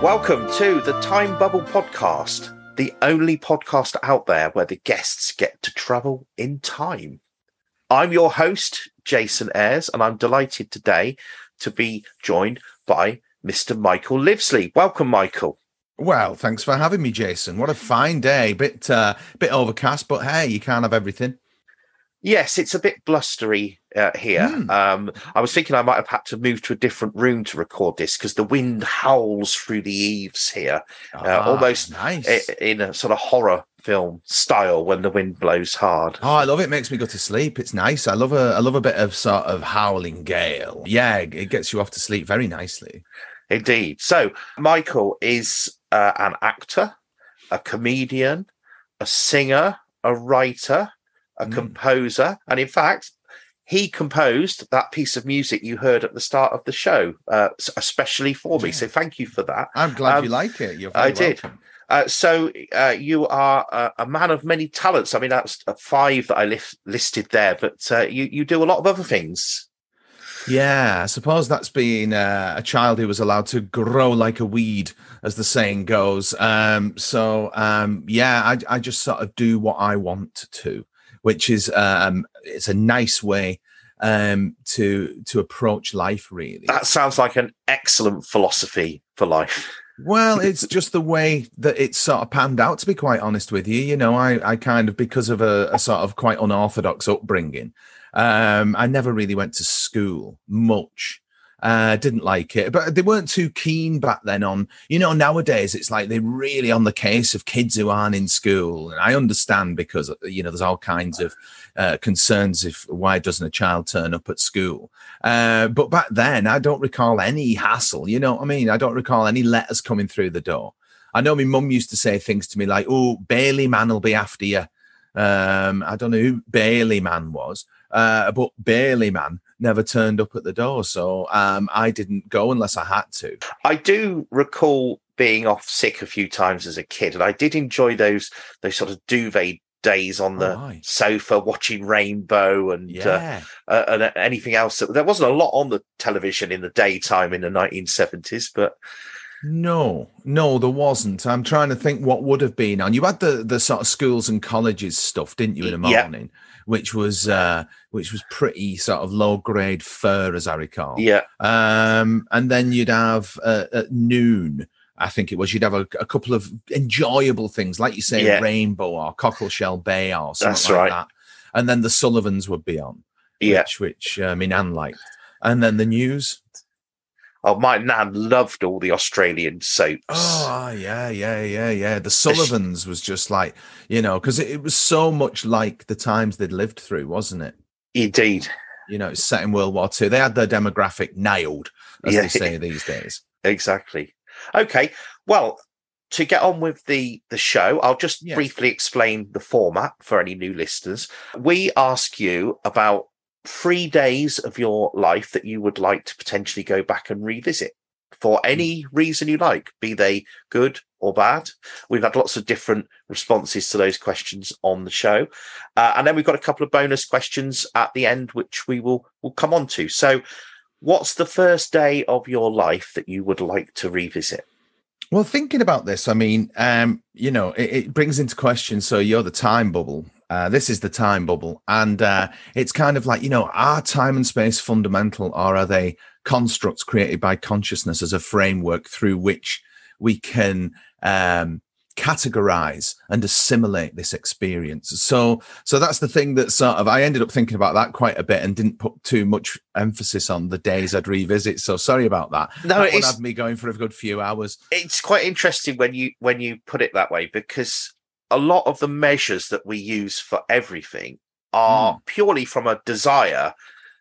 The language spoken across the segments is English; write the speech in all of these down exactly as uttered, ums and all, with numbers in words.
Welcome to the Time Bubble Podcast, the only podcast out there where the guests get to travel in time. I'm your host, Jason Ayres, and I'm delighted today to be joined by Mister Michael Livesley. Welcome, Michael. Well, thanks for having me, Jason. What a fine day. Bit, uh, bit overcast, but hey, you can't have everything. Yes, it's a bit blustery uh, here. Mm. Um, I was thinking I might have had to move to a different room to record this because the wind howls through the eaves here, ah, uh, almost nice. in a sort of horror film style when the wind blows hard. Oh, I love it. It makes me go to sleep. It's nice. I love a, I love a bit of sort of howling gale. Yeah, it gets you off to sleep very nicely. Indeed. So, Michael is uh, an actor, a comedian, a singer, a writer, a mm. composer, and in fact, he composed that piece of music you heard at the start of the show, uh, especially for me. Yeah. So thank you for that. I'm glad um, you like it. You're very I welcome. did. Uh, so uh, you are a, a man of many talents. I mean, that's five that I list, listed there, but uh, you, you do a lot of other things. Yeah, I suppose that's being uh, a child who was allowed to grow like a weed, as the saying goes. Um, so, um, yeah, I, I just sort of do what I want to, which is um, it's a nice way um, to to approach life, really. That sounds like an excellent philosophy for life. Well, it's just the way that it's sort of panned out, to be quite honest with you. You know, I, I kind of, because of a, a sort of quite unorthodox upbringing, um, I never really went to school much. Uh, didn't like it, but they weren't too keen back then on, you know, nowadays it's like they're really on the case of kids who aren't in school. And I understand because, you know, there's all kinds of uh, concerns if why doesn't a child turn up at school? Uh, but back then I don't recall any hassle, you know what I mean? I don't recall any letters coming through the door. I know my mum used to say things to me like, oh, Bailey man will be after you. Um, I don't know who Bailey man was, uh, but Bailey man never turned up at the door, so um, I didn't go unless I had to. I do recall being off sick a few times as a kid, and I did enjoy those those sort of duvet days on the oh, sofa watching Rainbow and yeah. uh, uh, and anything else. There wasn't a lot on the television in the daytime in the nineteen seventies, but. No, no, there wasn't. I'm trying to think what would have been on. You had the the sort of schools and colleges stuff, didn't you, in the morning, yeah. which was uh, which was pretty sort of low grade fur, as I recall. Yeah. Um, and then you'd have uh, at noon, I think it was, you'd have a, a couple of enjoyable things, like you say, yeah. Rainbow or Cockleshell Bay or something That's like right. that. And then the Sullivans would be on, yeah. which which uh, my nan liked. And then the news. Oh, my nan loved all the Australian soaps. Oh, yeah, yeah, yeah, yeah. The Sullivans was just like, you know, because it, it was so much like the times they'd lived through, wasn't it? Indeed. You know, it's set in World War Two. They had their demographic nailed, as yeah. they say these days. Exactly. Okay. Well, to get on with the, the show, I'll just yes. briefly explain the format for any new listeners. We ask you about three days of your life that you would like to potentially go back and revisit for any reason you like, be they good or bad. We've had lots of different responses to those questions on the show. Uh, and then we've got a couple of bonus questions at the end, which we will, will come on to. So what's the first day of your life that you would like to revisit? Well, thinking about this, I mean, um, you know, it, it brings into question, so you're the time bubble. Uh, this is the time bubble. And uh, it's kind of like, you know, are time and space fundamental, or are they constructs created by consciousness as a framework through which we can um, categorize and assimilate this experience? So so that's the thing that sort of, I ended up thinking about that quite a bit and didn't put too much emphasis on the days I'd revisit. So sorry about that. No, that it's one had me going for a good few hours. It's quite interesting when you when you put it that way, because a lot of the measures that we use for everything are mm. purely from a desire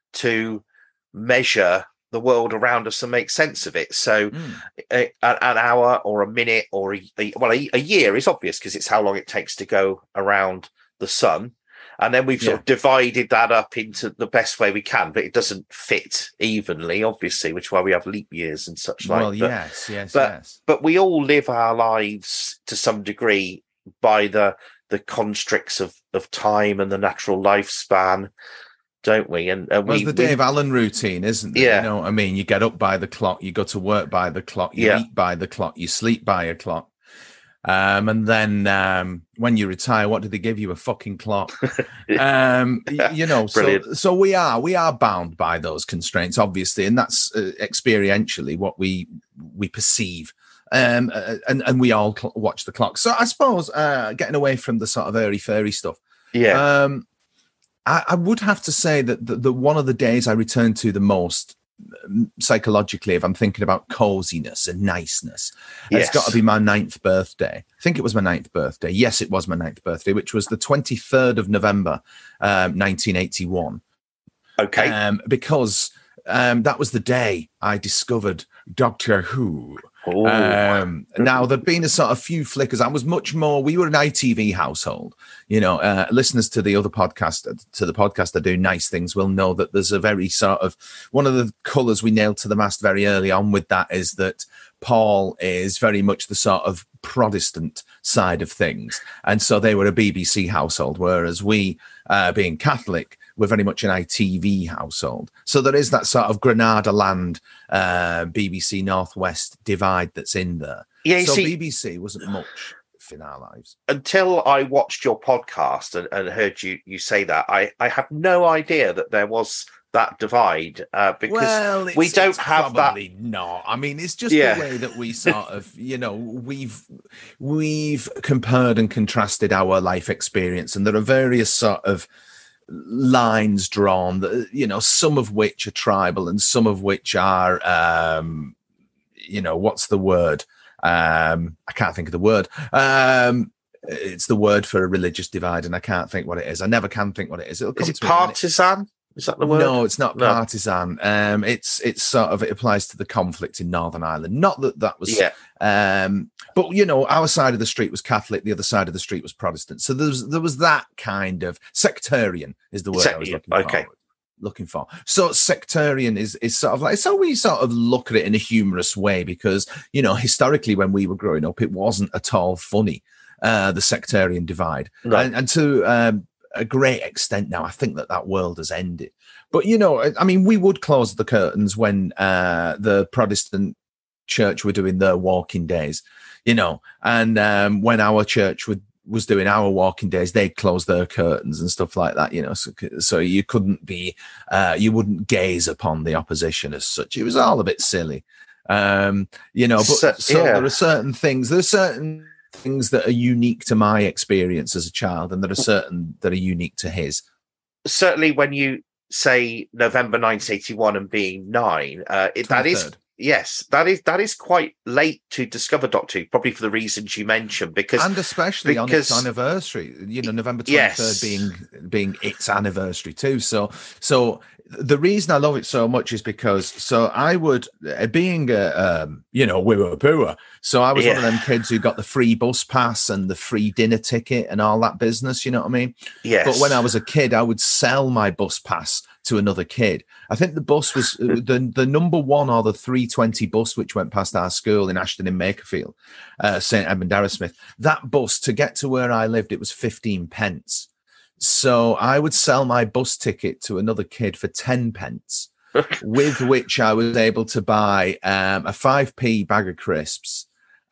to measure the world around us and make sense of it. So mm. a, an hour or a minute or a, a well, a, a year is obvious because it's how long it takes to go around the sun. And then we've sort yeah. of divided that up into the best way we can, but it doesn't fit evenly, obviously, which is why we have leap years and such like. Well, but, yes, yes, but, yes. But we all live our lives to some degree by the the constricts of, of time and the natural lifespan. don't we? And, and well, we, it's the we, Dave Allen routine, isn't it? yeah, You know what I mean? You get up by the clock, you go to work by the clock, you yeah. eat by the clock, you sleep by a clock. Um, and then um, when you retire, what do they give you? A fucking clock. um, you know, so, so we are we are bound by those constraints, obviously, and that's uh, experientially what we we perceive. Um, uh, and and we all cl- watch the clock. So I suppose uh, getting away from the sort of airy fairy stuff. Yeah. Um, I, I would have to say that the, the one of the days I return to the most psychologically, if I'm thinking about coziness and niceness, yes. It's got to be my ninth birthday. I think it was my ninth birthday. Yes, it was my ninth birthday, which was the twenty-third of November, um, nineteen eighty-one. Okay. Um, because um, that was the day I discovered Doctor Who. Um, now, there'd been a sort of few flickers. I was much more, we were an I T V household. You know, uh, listeners to the other podcast, to the podcast that do nice things will know that there's a very sort of, one of the colours we nailed to the mast very early on with that is that Paul is very much the sort of Protestant side of things. And so they were a B B C household, whereas we, uh, being Catholic, we're very much an I T V household. So there is that sort of Granada land, uh, B B C Northwest divide that's in there. Yeah, so see, B B C wasn't much in our lives. Until I watched your podcast and, and heard you you say that, I, I had no idea that there was that divide uh, because well, we don't have that. Not. I mean, it's just yeah. the way that we sort of, you know, we've we've compared and contrasted our life experience, and there are various sort of lines drawn that, you know, some of which are tribal and some of which are um you know, what's the word, um I can't think of the word, um it's the word for a religious divide and I can't think what it is. I never can think what it is. It'll come is it to partisan? Is that the word? No, it's not no. partisan. Um, it's it's sort of, it applies to the conflict in Northern Ireland. Not that that was, yeah. Um, but you know, our side of the street was Catholic, the other side of the street was Protestant. So there was there was that kind of sectarian is the word Se- I was looking okay. for. Looking for. So sectarian is is sort of like, so we sort of look at it in a humorous way because, you know, historically when we were growing up, it wasn't at all funny. Uh, the sectarian divide, no. and, and to um, a great extent now, I think that that world has ended. But, you know, I mean, we would close the curtains when uh, the Protestant church were doing their walking days, you know, and um, when our church would, was doing our walking days, they'd close their curtains and stuff like that, you know, so, so you couldn't be, uh, you wouldn't gaze upon the opposition as such. It was all a bit silly, um, you know, but so, so yeah. there are certain things, there are certain things that are unique to my experience as a child, and there are certain that are unique to his. Certainly when you say November nineteen eighty-one and being nine, uh, it, that is, yes, that is that is quite late to discover Doctor Who, probably for the reasons you mentioned, because and especially because, on its anniversary, you know, November twenty-third yes. being being its anniversary too. So, so the reason I love it so much is because, so I would, uh, being a, um, you know, we were poor, so I was yeah. one of them kids who got the free bus pass and the free dinner ticket and all that business, you know what I mean? Yes. But when I was a kid, I would sell my bus pass to another kid. I think the bus was the the number one or the three twenty bus, which went past our school in Ashton in Makerfield, uh, Saint Edmund Arrowsmith. That bus, to get to where I lived, it was fifteen pence. So I would sell my bus ticket to another kid for ten pence, with which I was able to buy um, a five p bag of crisps,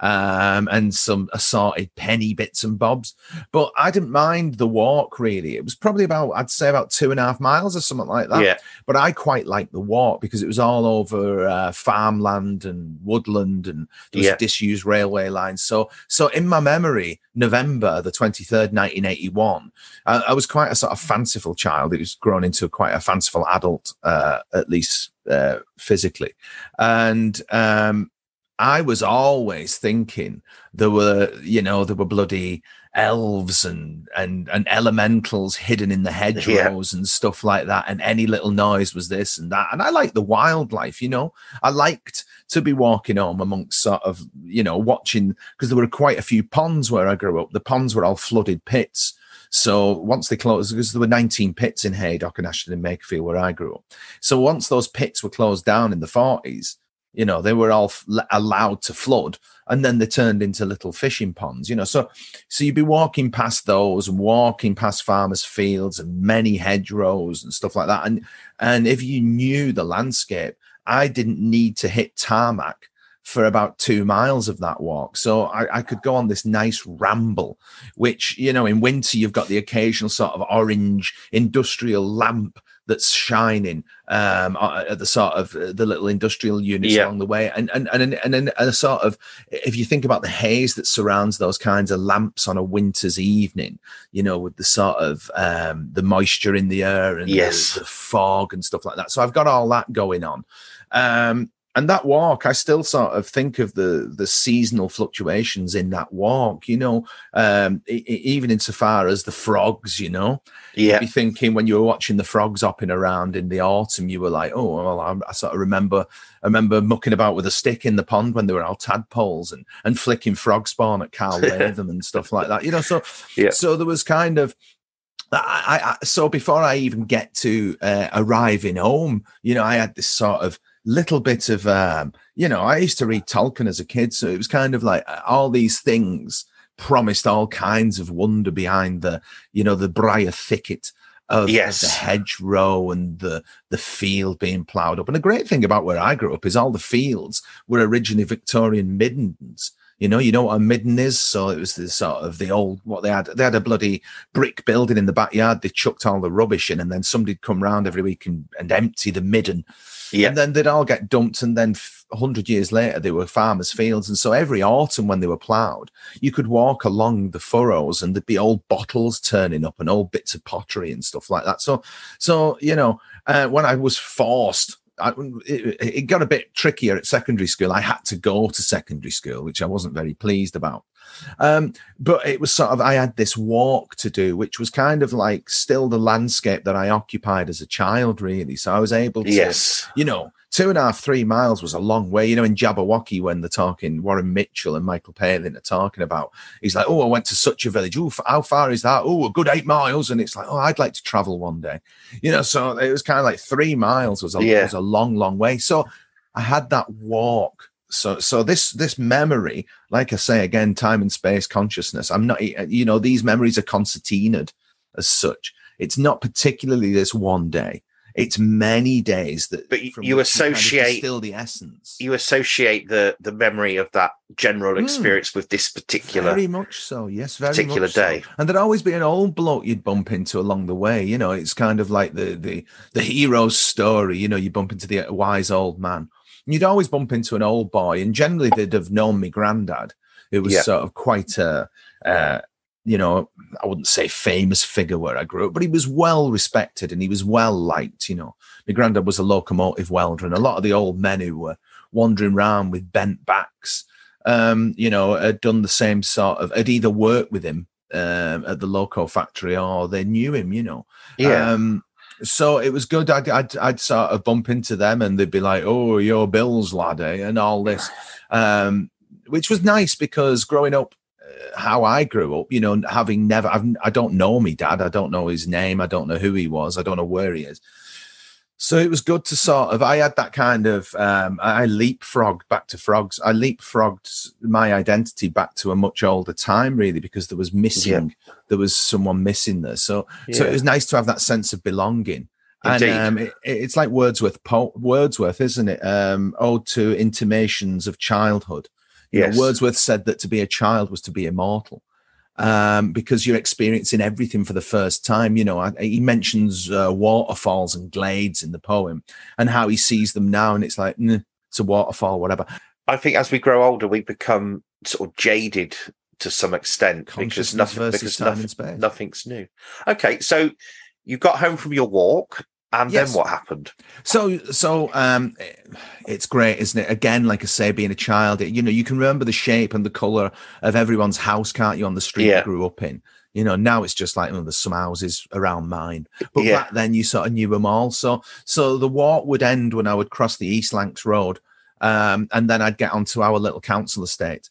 um, and some assorted penny bits and bobs. But I didn't mind the walk, really. It was probably about, I'd say about two and a half miles or something like that. Yeah. But I quite liked the walk because it was all over uh, farmland and woodland, and there was yeah. a disused railway line. So, so in my memory, November the twenty-third, nineteen eighty-one, I, I was quite a sort of fanciful child. It was grown into quite a fanciful adult, uh, at least uh, physically. And, um, I was always thinking there were, you know, there were bloody elves and and and elementals hidden in the hedgerows yeah. and stuff like that. And any little noise was this and that. And I liked the wildlife, you know. I liked to be walking home amongst sort of, you know, watching, because there were quite a few ponds where I grew up. The ponds were all flooded pits. So once they closed, because there were nineteen pits in Haydock and Ashton and Makerfield where I grew up. So once those pits were closed down in the forties, You know, they were all f- allowed to flood, and then they turned into little fishing ponds. You know, so so you'd be walking past those and walking past farmers' fields and many hedgerows and stuff like that. And and if you knew the landscape, I didn't need to hit tarmac for about two miles of that walk. So I, I could go on this nice ramble, which, you know, in winter you've got the occasional sort of orange industrial lamp that's shining um, at the sort of uh, the little industrial units yeah. along the way. And and and and, and a sort of, if you think about the haze that surrounds those kinds of lamps on a winter's evening, you know, with the sort of um, the moisture in the air and yes. the, the fog and stuff like that. So I've got all that going on. Um, And that walk, I still sort of think of the the seasonal fluctuations in that walk, you know, um, e- even insofar as the frogs, you know. Yeah. You'd be thinking when you were watching the frogs hopping around in the autumn, you were like, oh, well, I, I sort of remember I remember mucking about with a stick in the pond when they were all tadpoles and, and flicking frog spawn at Carl Latham and stuff like that, you know. So, yeah. so there was kind of, I, I, so before I even get to uh, arriving home, you know, I had this sort of little bit of, um, you know, I used to read Tolkien as a kid. So it was kind of like all these things promised all kinds of wonder behind the, you know, the briar thicket of, yes. of the hedgerow and the, the field being ploughed up. And the great thing about where I grew up is all the fields were originally Victorian middens. You know, you know what a midden is? So it was the sort of the old, what they had, they had a bloody brick building in the backyard. They chucked all the rubbish in and then somebody'd come round every week and, and empty the midden. Yeah. And then they'd all get dumped. And then a hundred years later, they were farmers' fields. And so every autumn when they were ploughed, you could walk along the furrows and there'd be old bottles turning up and old bits of pottery and stuff like that. So, so you know, uh, when I was forced, I, it, it got a bit trickier at secondary school. I had to go to secondary school, which I wasn't very pleased about. Um, but it was sort of, I had this walk to do, which was kind of like still the landscape that I occupied as a child, really. So I was able to, yes. you know, two and a half, three miles was a long way. You know, in Jabberwocky, when they're talking, Warren Mitchell and Michael Palin are talking about, he's like, oh, I went to such a village. Oh, how far is that? Oh, a good eight miles. And it's like, oh, I'd like to travel one day. You know, so it was kind of like three miles was a, yeah. was a long, long way. So I had that walk. So, so this, this memory, like I say, again, time and space consciousness, I'm not, you know, these memories are concertinaed as such. It's not particularly this one day. It's many days that, but you associate, kind of distill the essence. You associate the, the memory of that general experience mm. with this particular, very much so. Yes. Very particular much day. So. And there'd always be an old bloke you'd bump into along the way. You know, it's kind of like the, the, the hero's story. You know, you bump into the wise old man. You'd always bump into an old boy, and generally they'd have known me granddad, who was yeah. sort of quite a, uh, you know, I wouldn't say famous figure where I grew up, but he was well respected and he was well liked. You know, my granddad was a locomotive welder, and a lot of the old men who were wandering around with bent backs, um, you know, had done the same sort of, had either worked with him um, at the loco factory or they knew him, you know. Yeah. Um, So it was good. I'd, I'd, I'd sort of bump into them and they'd be like, oh, you're Bill's lad, eh? And all this, um, which was nice because growing up, uh, how I grew up, you know, having never, I've, I don't know me dad. I don't know his name. I don't know who he was. I don't know where he is. So it was good to sort of, I had that kind of, um, I leapfrogged back to frogs. I leapfrogged my identity back to a much older time, really, because there was missing, yeah. there was someone missing there. So, yeah. so it was nice to have that sense of belonging. Indeed. And um, it, it's like Wordsworth, po- Wordsworth, isn't it? Um, Ode to Intimations of Childhood. You yes. know, Wordsworth said that to be a child was to be immortal. Um, because you're experiencing everything for the first time. You know, I, he mentions uh, waterfalls and glades in the poem and how he sees them now. And it's like, mm, it's a waterfall, whatever. I think as we grow older, we become sort of jaded to some extent because nothing, because nothing, nothing's new. Okay. So you got home from your walk. And yes. then what happened? So, so um, it's great, isn't it? Again, like I say, being a child, you know, you can remember the shape and the color of everyone's house, can't you, on the street yeah. you grew up in? You know, now it's just like, oh, there's some houses around mine. But yeah. back then you sort of knew them all. So, so the walk would end when I would cross the East Lancs Road, um, and then I'd get onto our little council estate.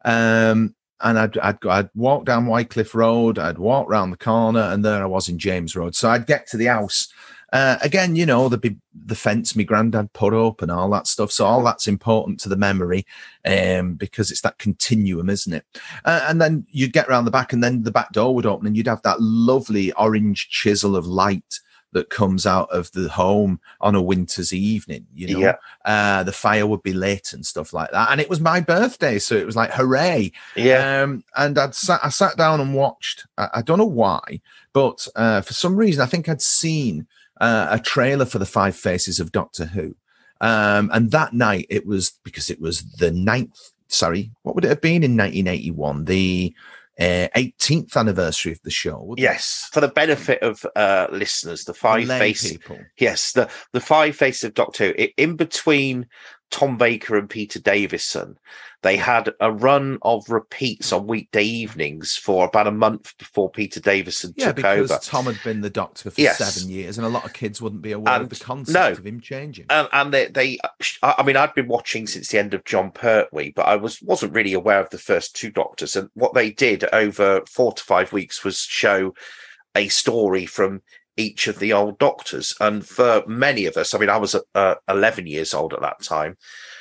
Um, and I'd, I'd go, I'd walk down Wycliffe Road, I'd walk round the corner, and there I was in James Road. So I'd get to the house. Uh, again, you know, the the fence my granddad put up and all that stuff. So all that's important to the memory, um, because it's that continuum, isn't it? Uh, and then you'd get around the back, and then the back door would open, and you'd have that lovely orange chisel of light that comes out of the home on a winter's evening, you know. Yeah. Uh, the fire would be lit and stuff like that. And it was my birthday, so it was like, hooray. Yeah. Um, and I'd sat, I sat down and watched, I, I don't know why, but uh, for some reason, I think I'd seen uh, a trailer for the Five Faces of Doctor Who. Um, and that night, it was, because it was the ninth, sorry, what would it have been in nineteen eighty-one? The Uh, eighteenth anniversary of the show. Yes, for the benefit of uh, listeners, the Five Faces. Yes, the the Five Faces of Doctor Who. In between Tom Baker and Peter Davison, they had a run of repeats on weekday evenings for about a month before Peter Davison yeah, took over. because Tom had been the Doctor for yes. seven years, and a lot of kids wouldn't be aware and of the concept no, of him changing. And, and they, they, I mean, I'd been watching since the end of John Pertwee, but I was wasn't really aware of the first two Doctors. And what they did over four to five weeks was show a story from each of the old Doctors. And for many of us, I mean, I was uh, eleven years old at that time,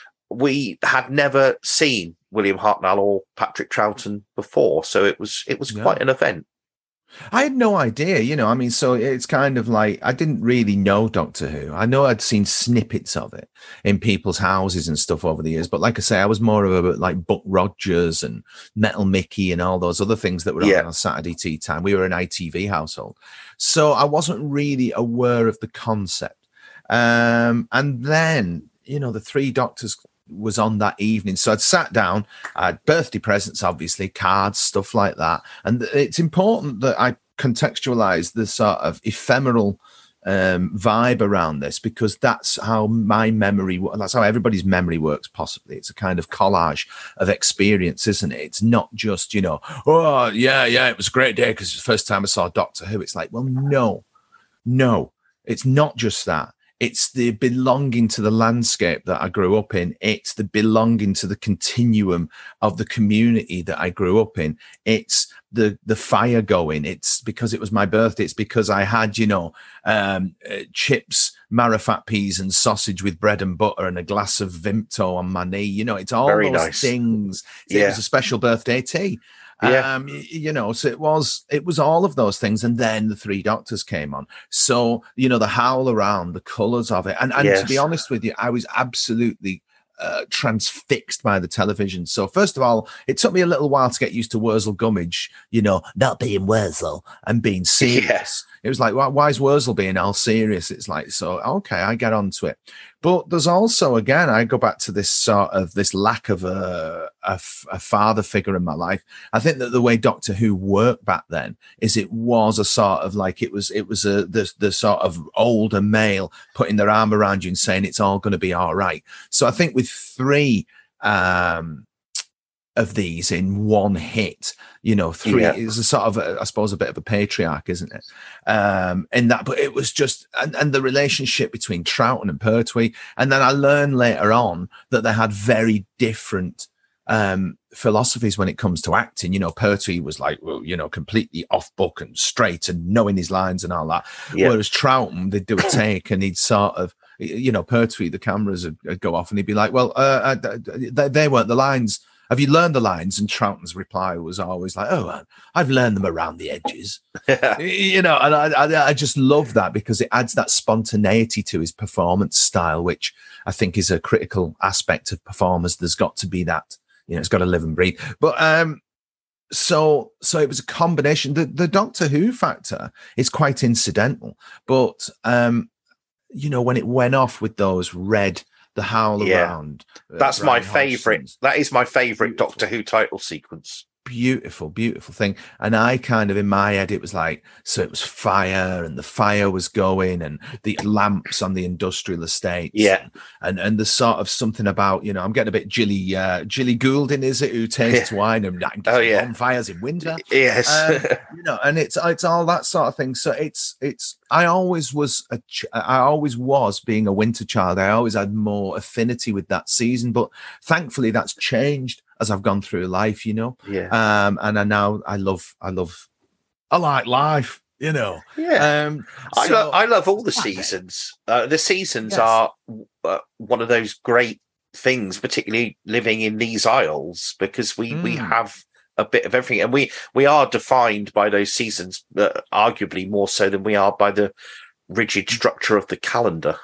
we had never seen William Hartnell or Patrick Troughton before. So it was it was Yeah. quite an event. I had no idea, you know, I mean, so it's kind of like, I didn't really know Doctor Who. I know I'd seen snippets of it in people's houses and stuff over the years. But like I say, I was more of a like Buck Rogers and Metal Mickey and all those other things that were Yeah. on on Saturday tea time. We were an I T V household. So I wasn't really aware of the concept. Um, and then, you know, the Three Doctors was on that evening. So I'd sat down, I had birthday presents, obviously, cards, stuff like that. And it's important that I contextualize the sort of ephemeral um, vibe around this, because that's how my memory, that's how everybody's memory works, possibly. It's a kind of collage of experience, isn't it? It's not just, you know, oh, yeah, yeah, it was a great day because it's the first time I saw Doctor Who. It's like, well, no, no, it's not just that. It's the belonging to the landscape that I grew up in. It's the belonging to the continuum of the community that I grew up in. It's the the fire going. It's because it was my birthday. It's because I had, you know, um, uh, chips, marifat peas and sausage with bread and butter and a glass of Vimto on my knee. You know, it's all Very those nice. things. It Yeah. was a special birthday tea. Yeah. Um, y- you know, so it was it was all of those things, and then the Three Doctors came on. So, you know, the howl around, the colours of it, and and to be Yes. honest with you, I was absolutely uh, transfixed by the television. So first of all, it took me a little while to get used to Wurzel Gummidge, you know, not being Wurzel and being serious. Yes. It was like, why, why is Wurzel being all serious? It's like, so, okay, I get onto it. But there's also, again, I go back to this sort of this lack of a, a, f- a father figure in my life. I think that the way Doctor Who worked back then is it was a sort of like, it was, it was a, the, the sort of older male putting their arm around you and saying it's all going to be all right. So I think with three, um, of these in one hit, you know, three Yeah. is a sort of, a, I suppose, a bit of a patriarch, isn't it? Um, in that, but it was just, and, and the relationship between Troughton and Pertwee. And then I learned later on that they had very different um, philosophies when it comes to acting. You know, Pertwee was like, well, you know, completely off book and straight and knowing his lines and all that. Yeah. Whereas Troughton, they'd do a take and he'd sort of, you know, Pertwee, the cameras would, would go off and he'd be like, well, uh, uh, they, they weren't the lines. Have you learned the lines? And Troughton's reply was always like, oh, I've learned them around the edges. You know, and I, I, I just love that because it adds that spontaneity to his performance style, which I think is a critical aspect of performers. There's got to be that, you know, it's got to live and breathe. But um, so so it was a combination. The, the Doctor Who factor is quite incidental. But, um, you know, when it went off with those red, the howl Yeah. around. uh, That's my Brian favourite. Hodgson's. That is my favourite Beautiful. Doctor Who title sequence. Beautiful, beautiful thing. And I kind of, in my head, it was like, so it was fire and the fire was going and the lamps on the industrial estates. Yeah. And and the sort of something about, you know, I'm getting a bit Jilly, uh, Jilly Goulding, is it, who tastes wine and Oh, yeah. bonfires in winter. Yes. Um, you know, and it's it's all that sort of thing. So it's it's I always was a ch- I always was being a winter child. I always had more affinity with that season, but thankfully that's changed as I've gone through life. You know, yeah. um, and I now I love I love I like life. you know. Yeah. Um, I, so, lo- I love all the seasons. Uh, the seasons Yes. are uh, one of those great things, particularly living in these isles, because we, we Mm. have a bit of everything. And we, we are defined by those seasons, uh, arguably more so than we are by the rigid structure of the calendar.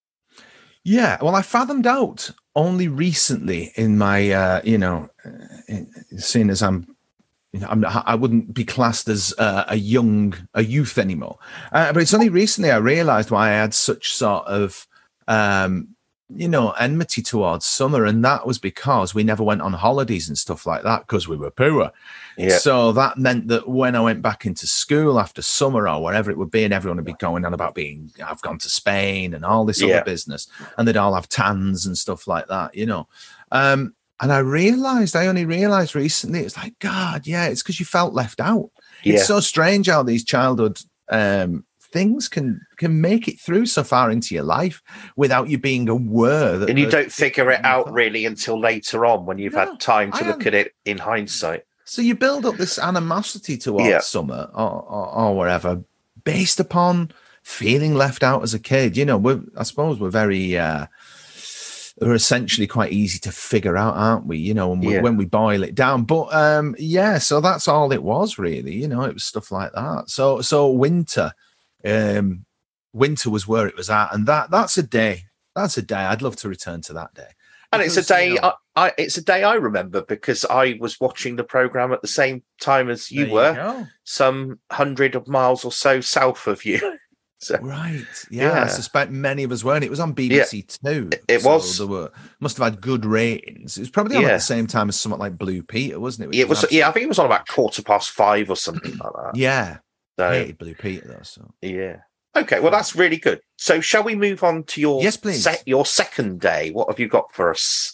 Yeah, well, I fathomed out only recently in my, uh, you know, in, seeing as I'm, you know, I'm I wouldn't be classed as uh, a young, a youth anymore. Uh, but it's only recently I realised why I had such sort of, um, you know, enmity towards summer, and that was because we never went on holidays and stuff like that because we were poor. Yeah. So that meant that when I went back into school after summer or wherever it would be, and everyone would be going on about being, I've gone to Spain and all this Yeah. other business, and they'd all have tans and stuff like that, you know. Um, and I realized, I only realized recently, it's like, God, yeah, it's because you felt left out. Yeah. It's so strange how these childhood um, things can can make it through so far into your life without you being aware that. And you the- don't figure it out really until later on when you've No, had time to I look am- at it in hindsight. So you build up this animosity towards Yeah. summer or, or, or wherever based upon feeling left out as a kid. You know, we're, I suppose we're very, uh, we're essentially quite easy to figure out, aren't we? You know, when we, Yeah. when we boil it down. But um, yeah, so that's all it was really. You know, it was stuff like that. So so winter, um, winter was where it was at, and that that's a day. That's a day I'd love to return to that day. And it's a Because, you day know- I, I it's a day I remember because I was watching the program at the same time as you There were, go. some hundred of miles or so south of you. So Right. Yeah, I Yeah. suspect many of us weren't. It was on B B C Two. It- it so was. There were must have had good ratings. It was probably on at Yeah. the same time as something like Blue Peter, wasn't it? Which it was absolutely- yeah, I think it was on about quarter past five or something like that. Yeah. So, Hated Blue Peter though. So yeah. Okay, well that's really good. So shall we move on to your Yes, please. se- your second day? What have you got for us?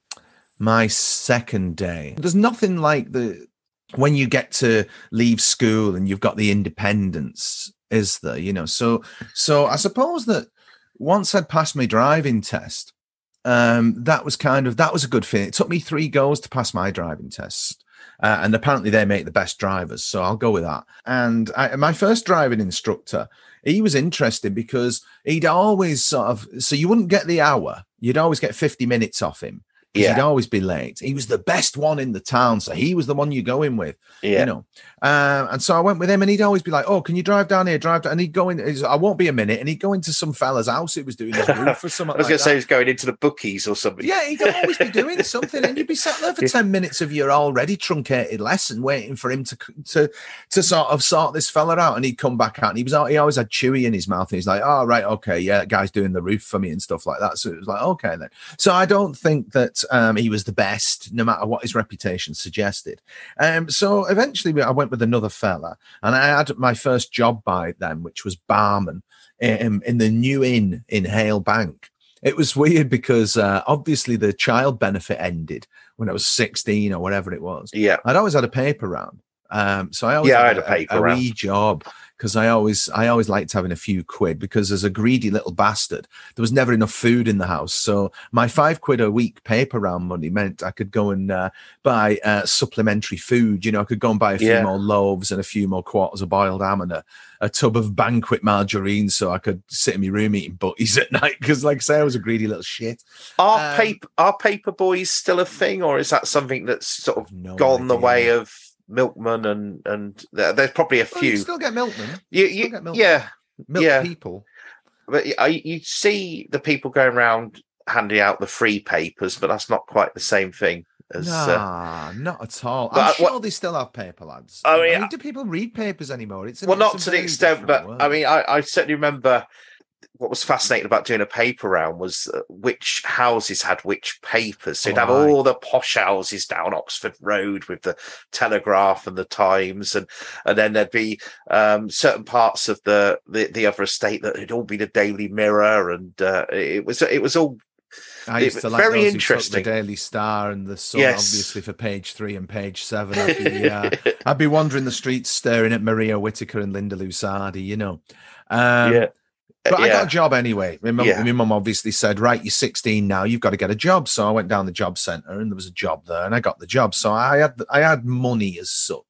my second day. There's nothing like the when you get to leave school and you've got the independence, is there? You know, so so I suppose that once I'd passed my driving test, um, that was kind of that was a good thing. It took me three goes to pass my driving test. Uh, and apparently they make the best drivers, so I'll go with that. And I, my first driving instructor, he was interesting because he'd always sort of, so you wouldn't get the hour, you'd always get fifty minutes off him. Yeah. He'd always be late. He was the best one in the town, so he was the one you go in with. Yeah. You know, um, and so I went with him, and he'd always be like, "Oh, can you drive down here? Drive down." And he'd go in. he's, I won't be a minute, and he'd go into some fella's house. It was doing his roof or something. I was like going to that. say he's going into the bookies or something. Yeah, he'd always be doing something, and you'd be sat there for ten minutes of your already truncated lesson, waiting for him to to to sort of sort this fella out. And he'd come back out, and he was he always had chewy in his mouth. And he's like, "Oh, right, okay, yeah, that guy's doing the roof for me and stuff like that." So it was like, okay, then. So I don't think that um, he was the best, no matter what his reputation suggested. Um, so eventually, I went with another fella, and I had my first job by then, which was barman in, in the New Inn in Hale Bank. It was weird because uh, obviously the child benefit ended when I was sixteen or whatever it was. Yeah. I'd always had a paper round. Um, so I always Yeah, I had, had a paper a, a round. wee job because I always I always liked having a few quid because as a greedy little bastard, there was never enough food in the house. So my five quid a week paper round money meant I could go and uh, buy uh, supplementary food. You know, I could go and buy a few Yeah. more loaves and a few more quarters of boiled ham and a, a tub of banquet margarine so I could sit in my room eating butties at night because, like I say, I was a greedy little shit. Are Um, paper are paper boys still a thing, or is that something that's sort of No gone the idea. way of milkman and and there- there's probably a Well, you few. still get milkmen. You, still you, get milk. yeah, Milk Yeah. people. but I, you see the people going around handing out the free papers, but that's not quite the same thing as. Uh, Nah, not at all. but I'm I- sure what- they still have paper, lads. I I mean, mean, do people read papers anymore? It's a, well, not it's a to the very extent, different but world. I mean, I, I certainly remember what was fascinating about doing a paper round was uh, which houses had which papers. So you'd have Right. all the posh houses down Oxford Road with the Telegraph and the Times, and and then there'd be um, certain parts of the, the the other estate that had all be the Daily Mirror, and uh, it was it was all I it- used to like very those who took interesting. the Daily Star and the Sun, Yes. obviously for page three and page seven. I'd be, uh, I'd be wandering the streets staring at Maria Whitaker and Linda Lusardi, you know. Um, yeah. But I got yeah. a job anyway. My mum, Yeah. my mum obviously said, right, you're sixteen now, you've got to get a job. So I went down the job centre and there was a job there and I got the job. So I had I had money as such.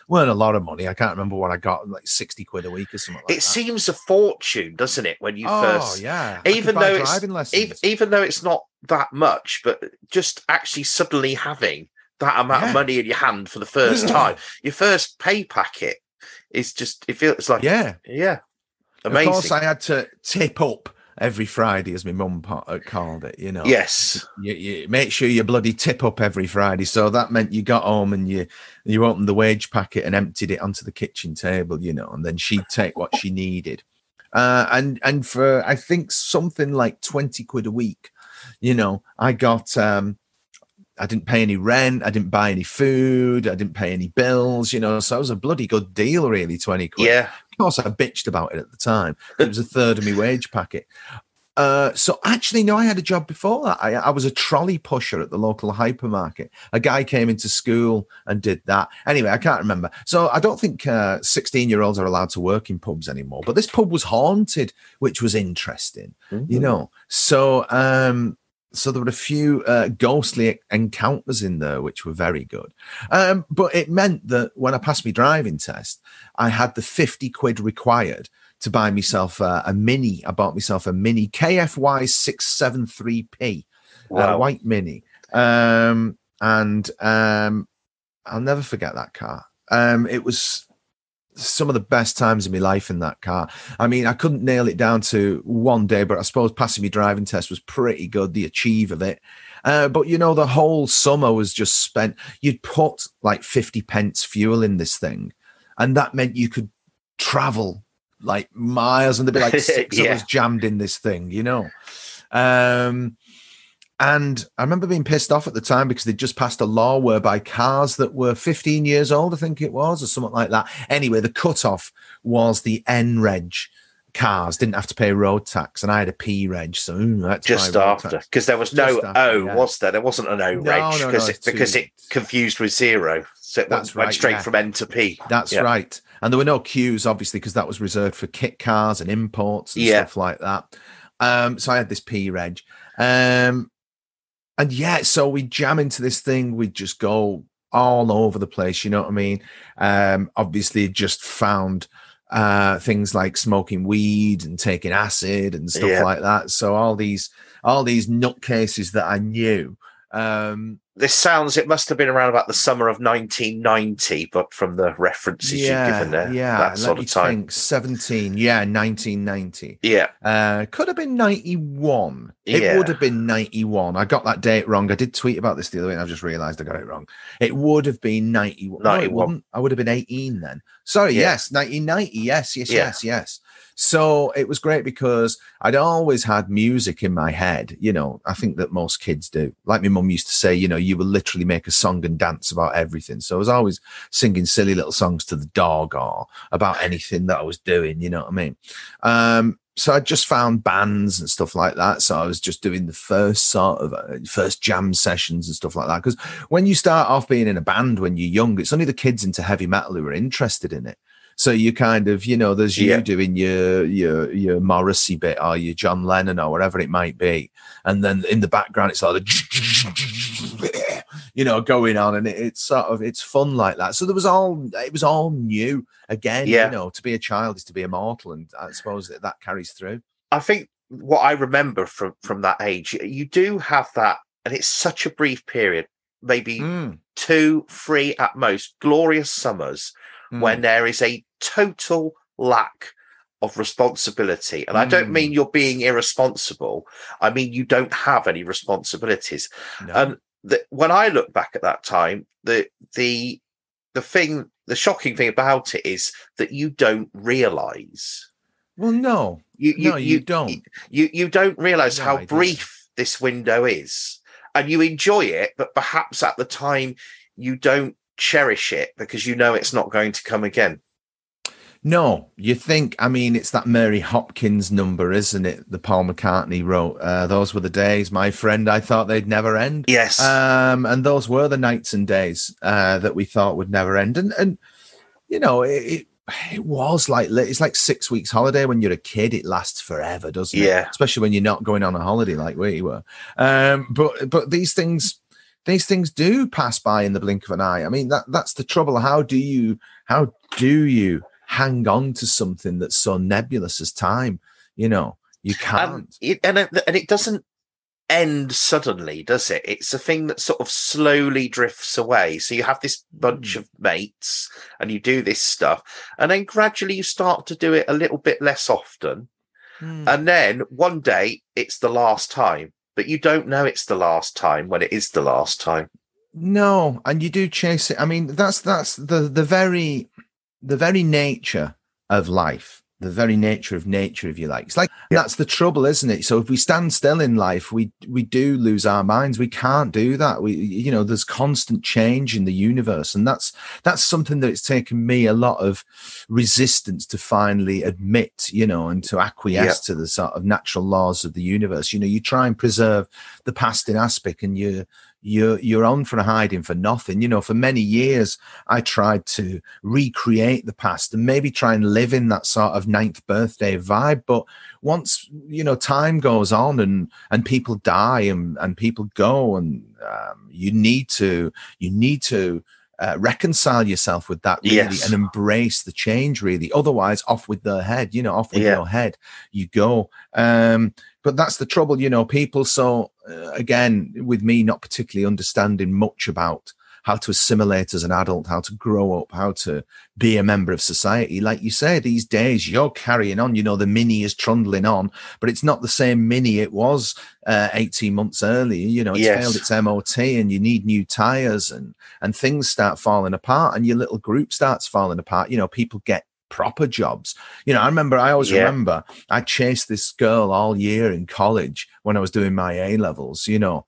weren't a lot of money. I can't remember what I got, like sixty quid a week or something like it that. seems a fortune, doesn't it, when you oh, first yeah. even though it's even, even, even though it's not that much, but just actually suddenly having that amount yeah. of money in your hand for the first time, your first pay packet is just, it feels like, yeah, yeah, amazing. Of course, I had to tip up every Friday, as my mum called it, you know. Yes. You, you make sure you bloody tip up every Friday. So that meant you got home and you you opened the wage packet and emptied it onto the kitchen table, you know, and then she'd take what she needed. Uh, and and for, I think, something like twenty quid a week, you know, I got, um, I didn't pay any rent. I didn't buy any food. I didn't pay any bills, you know. So it was a bloody good deal, really, twenty quid. Yeah. Of course, I bitched about it at the time. It was a third of my wage packet. Uh, so actually, no, I had a job before that. I, I was a trolley pusher at the local hypermarket. A guy came into school and did that. Anyway, I can't remember. So I don't think uh, sixteen-year-olds are allowed to work in pubs anymore. But this pub was haunted, which was interesting, mm-hmm. you know. So um, so there were a few uh, ghostly encounters in there, which were very good. Um, but it meant that when I passed my driving test, I had the fifty quid required to buy myself uh, a Mini. I bought myself a Mini K F Y six seventy-three P, wow. uh, white Mini. Um, and um, I'll never forget that car. Um, it was some of the best times of my life in that car. I mean, I couldn't nail it down to one day, but I suppose passing my driving test was pretty good, the achieve of it. Uh, but, you know, the whole summer was just spent. You'd put like fifty pence fuel in this thing, and that meant you could travel like miles, and there'd be like six yeah. of us jammed in this thing, you know. Um, and I remember being pissed off at the time because they'd just passed a law whereby cars that were fifteen years old, I think it was, or something like that. Anyway, the cutoff was the N reg cars didn't have to pay road tax, and I had a P reg, so ooh, that's just after, because there was no after, O, yeah. was there? There wasn't an O no, reg no, because no, it, because it confused with zero, so it that's went, right, went straight yeah. from N to P. That's yeah. right. And there were no queues, obviously, because that was reserved for kit cars and imports and yeah. stuff like that. Um, so I had this P reg. Um, and yeah, so we jam into this thing. We'd just go all over the place, you know what I mean? Um, obviously, just found uh, things like smoking weed and taking acid and stuff yeah. like that. So all these, all these nutcases that I knew. Um, This sounds, it must have been around about the summer of nineteen ninety, but from the references yeah, you've given there, yeah, that sort let of time. Think, seventeen, yeah, nineteen ninety. Yeah. Uh, could have been ninety-one. It yeah. would have been ninety-one. I got that date wrong. I did tweet about this the other way, and I've just realised I got it wrong. It would have been ninety-one. ninety-one. No, I would have been eighteen then. Sorry, yeah. yes, nineteen ninety. Yes, yes, yeah. yes, yes. So it was great because I'd always had music in my head. You know, I think that most kids do. Like my mum used to say, you know, you will literally make a song and dance about everything. So I was always singing silly little songs to the dog or about anything that I was doing. You know what I mean? Um, so I just found bands and stuff like that. So I was just doing the first sort of uh, first jam sessions and stuff like that. Because when you start off being in a band when you're young, it's only the kids into heavy metal who are interested in it. So you kind of, you know, there's you yeah. doing your your your Morrissey bit or your John Lennon or whatever it might be, and then in the background it's like the, you know, going on, and it, it's sort of it's fun like that. So there was all it was all new again. Yeah. You know, to be a child is to be immortal, and I suppose that, that carries through. I think what I remember from from that age, you do have that, and it's such a brief period, maybe mm. two, three at most, glorious summers. Mm. When there is a total lack of responsibility. And mm. I don't mean you're being irresponsible. I mean, you don't have any responsibilities. No. And the, when I look back at that time, the, the, the thing, the shocking thing about it is that you don't realize. Well, no, you, you, no, you, you don't. You, you don't realize no, how brief this window is, and you enjoy it, but perhaps at the time you don't cherish it because you know it's not going to come again. No, you think, I mean, it's that Mary Hopkins number, isn't it? The Paul McCartney wrote, uh, those were the days, my friend, I thought they'd never end. Yes. Um, and those were the nights and days uh, that we thought would never end. And, and you know, it, it, it was like, it's like six weeks holiday when you're a kid. It lasts forever, doesn't it? Yeah. Especially when you're not going on a holiday like we were. Um, but, but these things these things do pass by in the blink of an eye. I mean, that that's the trouble. How do you how do you hang on to something that's so nebulous as time? You know, you can't. Um, it, and it, and it doesn't end suddenly, does it? It's a thing that sort of slowly drifts away. So you have this bunch mm. of mates, and you do this stuff, and then gradually you start to do it a little bit less often, mm. and then one day it's the last time. But you don't know it's the last time when it is the last time. No, and you do chase it. I mean, that's that's the the very the very nature of life, the very nature of nature, if you like. It's like yeah. that's the trouble, isn't it? So if we stand still in life, we we do lose our minds. We can't do that. We you know, there's constant change in the universe, and that's that's something that it's taken me a lot of resistance to finally admit, you know, and to acquiesce yeah. to the sort of natural laws of the universe. You know, you try and preserve the past in aspect, and you you're you're on for a hiding for nothing. You know, for many years I tried to recreate the past and maybe try and live in that sort of ninth birthday vibe. But once, you know, time goes on and and people die and and people go, and um, you need to you need to uh, reconcile yourself with that, really, yes. and embrace the change, really. Otherwise, off with their head, you know, off with yeah. your head you go. Um, but that's the trouble, you know, people. So uh, again, with me not particularly understanding much about how to assimilate as an adult, how to grow up, how to be a member of society. Like you say, these days you're carrying on, you know, the Mini is trundling on, but it's not the same Mini it was uh, eighteen months earlier. You know, it's yes. failed its M O T, and you need new tires, and, and things start falling apart, and your little group starts falling apart. You know, people get proper jobs. You know, I remember, I always yeah. remember I chased this girl all year in college when I was doing my A levels, you know,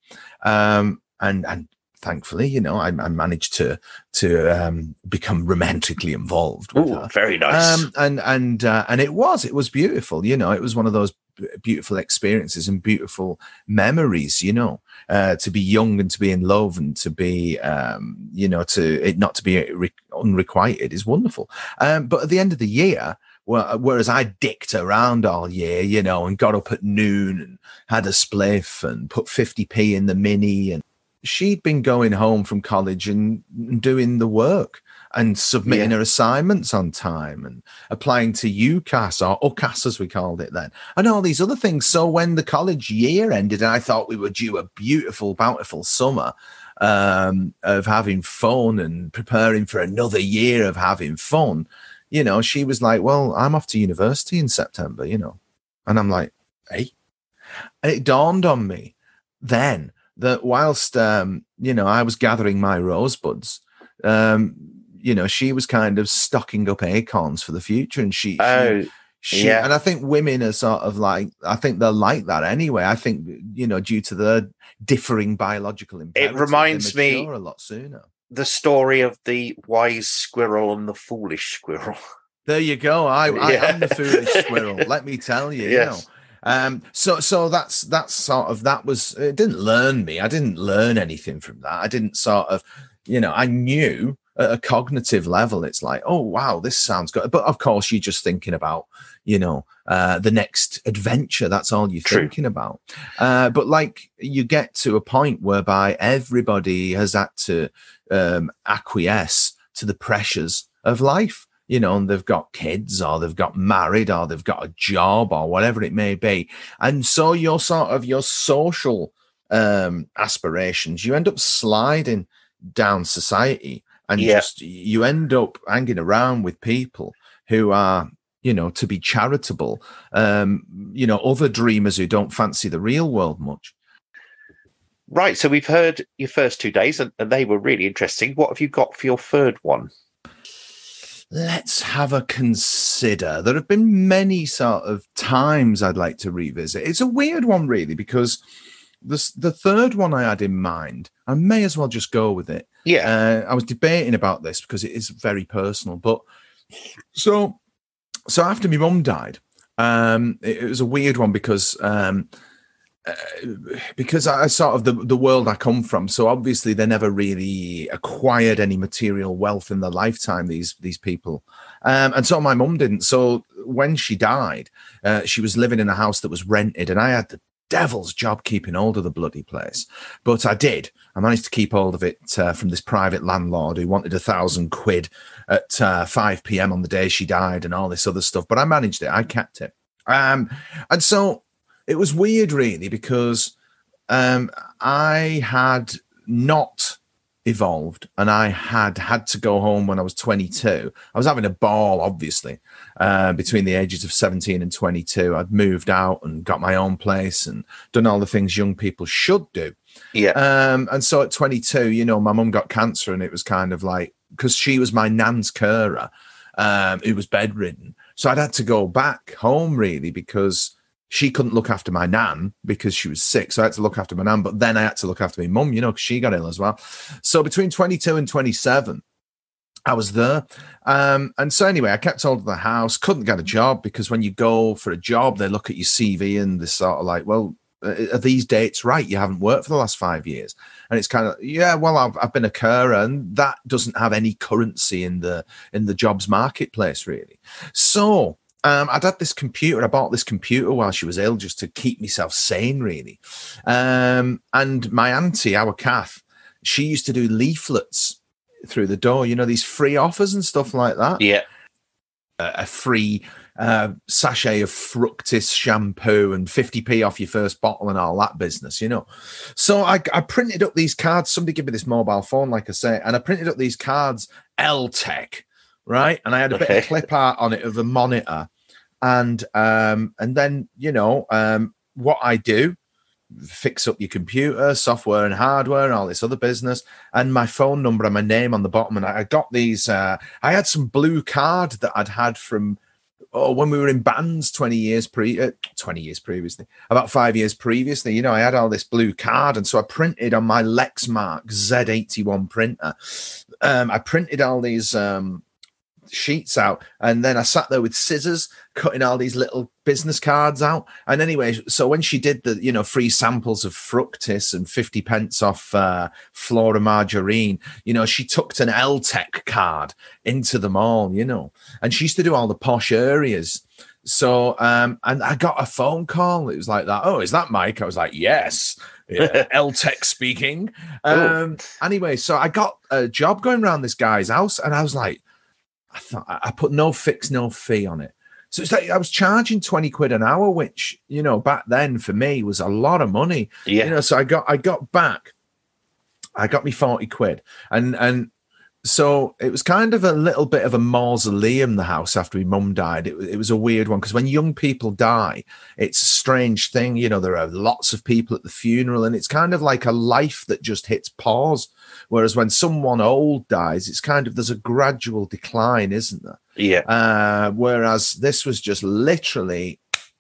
um, and, and, thankfully, you know, I, I managed to to um, become romantically involved with Ooh, her. Very nice. Um, and and uh, and it was it was beautiful. You know, it was one of those b- beautiful experiences and beautiful memories. You know, uh, to be young and to be in love and to be, um, you know, to it not to be re- unrequited is wonderful. Um, but at the end of the year, well, whereas I dicked around all year, you know, and got up at noon and had a spliff and put fifty p in the Mini, and she'd been going home from college and doing the work and submitting yeah. her assignments on time and applying to UCAS, or UCAS as we called it then, and all these other things. So when the college year ended and I thought we were due a beautiful, bountiful summer um, of having fun and preparing for another year of having fun, you know, she was like, well, I'm off to university in September, you know. And I'm like, hey. And it dawned on me then that whilst, um, you know, I was gathering my rosebuds, um, you know, she was kind of stocking up acorns for the future. And she, oh, she, she yeah. and I think women are sort of like, I think they're like that anyway. I think, you know, due to their differing biological imperatives, it reminds me a lot sooner. The story of the wise squirrel and the foolish squirrel. There you go. I, I yeah. am the foolish squirrel. Let me tell you, yes. you know. Um, so, so that's, that's sort of, that was, it didn't learn me. I didn't learn anything from that. I didn't sort of, you know, I knew at a cognitive level, it's like, oh, wow, this sounds good. But of course, you're just thinking about, you know, uh, the next adventure. That's all you're True. thinking about. Uh, but like you get to a point whereby everybody has had to um, acquiesce to the pressures of life. You know, and they've got kids, or they've got married, or they've got a job, or whatever it may be. And so your sort of your social um, aspirations, you end up sliding down society, and yeah. just you end up hanging around with people who are, you know, to be charitable, um, you know, other dreamers who don't fancy the real world much. Right. So we've heard your first two days, and, and they were really interesting. What have you got for your third one? Let's have a consider. There have been many sort of times I'd like to revisit. It's a weird one, really, because the, the third one I had in mind, I may as well just go with it. Yeah. Uh, I was debating about this because it is very personal. But so, so after my mum died, um, it, it was a weird one because um, uh, because I sort of the, the world I come from. So obviously they never really acquired any material wealth in their lifetime, these these people. Um, and so my mum didn't. So when she died, uh, she was living in a house that was rented, and I had the devil's job keeping hold of the bloody place. But I did. I managed to keep hold of it uh, from this private landlord who wanted a thousand quid at uh, five p.m. on the day she died and all this other stuff. But I managed it. I kept it. Um, and so it was weird, really, because um, I had not evolved, and I had had to go home when I was twenty-two. I was having a ball, obviously, uh, between the ages of seventeen and twenty-two. I'd moved out and got my own place and done all the things young people should do. Yeah. Um, and so at twenty-two, you know, my mum got cancer, and it was kind of like, because she was my nan's carer, um, who was bedridden. So I'd had to go back home, really, because she couldn't look after my nan because she was sick. So I had to look after my nan, but then I had to look after my mum, you know, because she got ill as well. So between twenty-two and twenty-seven, I was there. Um, and so anyway, I kept hold of the house, couldn't get a job, because when you go for a job, they look at your C V and they're sort of like, well, are these dates right? You haven't worked for the last five years. And it's kind of, yeah, well, I've, I've been a carer, and that doesn't have any currency in the in the jobs marketplace, really. So Um, I'd had this computer. I bought this computer while she was ill just to keep myself sane, really. Um, and my auntie, our Kath, she used to do leaflets through the door, you know, these free offers and stuff like that. Yeah. Uh, a free uh, sachet of Fructis shampoo and fifty p off your first bottle and all that business, you know. So I, I printed up these cards. Somebody gave me this mobile phone, like I say, and I printed up these cards, L-Tech. Right, and I had a Okay. bit of clip art on it of a monitor, and um, and then you know um, what I do, fix up your computer, software and hardware, and all this other business, and my phone number and my name on the bottom. And I got these. Uh, I had some blue card that I'd had from oh when we were in bands twenty years pre uh, twenty years previously, about five years previously. You know, I had all this blue card, and so I printed on my Lexmark Z eighty-one printer. Um, I printed all these. Um, sheets out, and then I sat there with scissors cutting all these little business cards out. And anyway, so when she did the you know free samples of Fructis and fifty pence off uh Flora margarine, you know she tucked an L-Tech card into them all, you know and she used to do all the posh areas. So um and I got a phone call. It was like that. Oh, is that Mike? I was like, yes. Yeah, L-Tech speaking. Um anyway, so I got a job going around this guy's house, and I was like, I thought I put no fix, no fee on it. So it's like I was charging twenty quid an hour, which, you know, back then for me was a lot of money. Yeah. You know, so I got I got back, I got me forty quid. And and so it was kind of a little bit of a mausoleum, the house, after my mum died. It, it was a weird one, because when young people die, it's a strange thing. You know, there are lots of people at the funeral, and it's kind of like a life that just hits pause. Whereas when someone old dies, it's kind of, there's a gradual decline, isn't there? Yeah. Uh, whereas this was just literally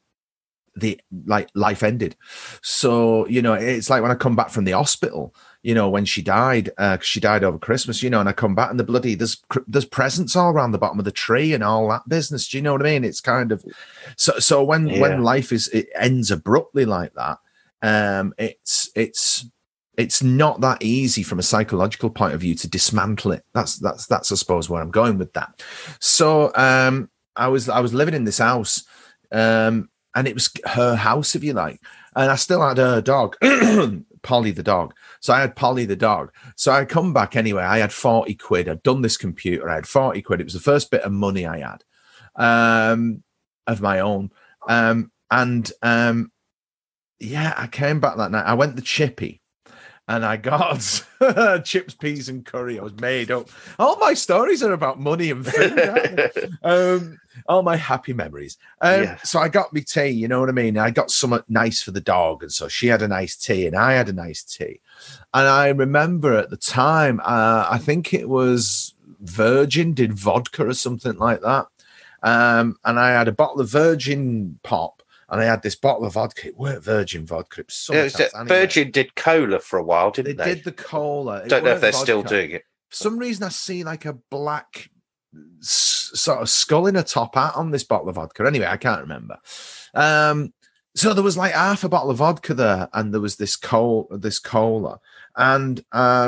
the like life ended. So, you know, it's like when I come back from the hospital, you know, when she died, uh, she died over Christmas, you know, and I come back and the bloody, there's, there's presents all around the bottom of the tree and all that business. Do you know what I mean? It's kind of, so, so when, Yeah. when life is, it ends abruptly like that, um, it's, it's, it's not that easy from a psychological point of view to dismantle it. That's, that's, that's, I suppose, where I'm going with that. So, um, I was, I was living in this house, um, and it was her house, if you like. And I still had her dog, Polly the dog. So I had Polly the dog. So I come back anyway. I had forty quid. I'd done this computer. I had forty quid. It was the first bit of money I had um, of my own. Um, and um, yeah, I came back that night. I went the chippy. And I got chips, peas, and curry. I was made up. All my stories are about money and food. Aren't they? um, all my happy memories. Um, Yeah. So I got me tea. You know what I mean? I got something nice for the dog, and so she had a nice tea, and I had a nice tea. And I remember at the time, uh, I think it was Virgin did vodka or something like that. Um, and I had a bottle of Virgin Pop. And I had this bottle of vodka. It weren't Virgin vodka. It was something It was, else. uh, Anyway, Virgin did cola for a while, didn't they they? did the cola. It Don't know if weren't they're still vodka. doing it. For some reason, I see like a black s- sort of skull in a top hat on this bottle of vodka. Anyway, I can't remember. Um, so there was like half a bottle of vodka there, and there was this coal, this cola, and um,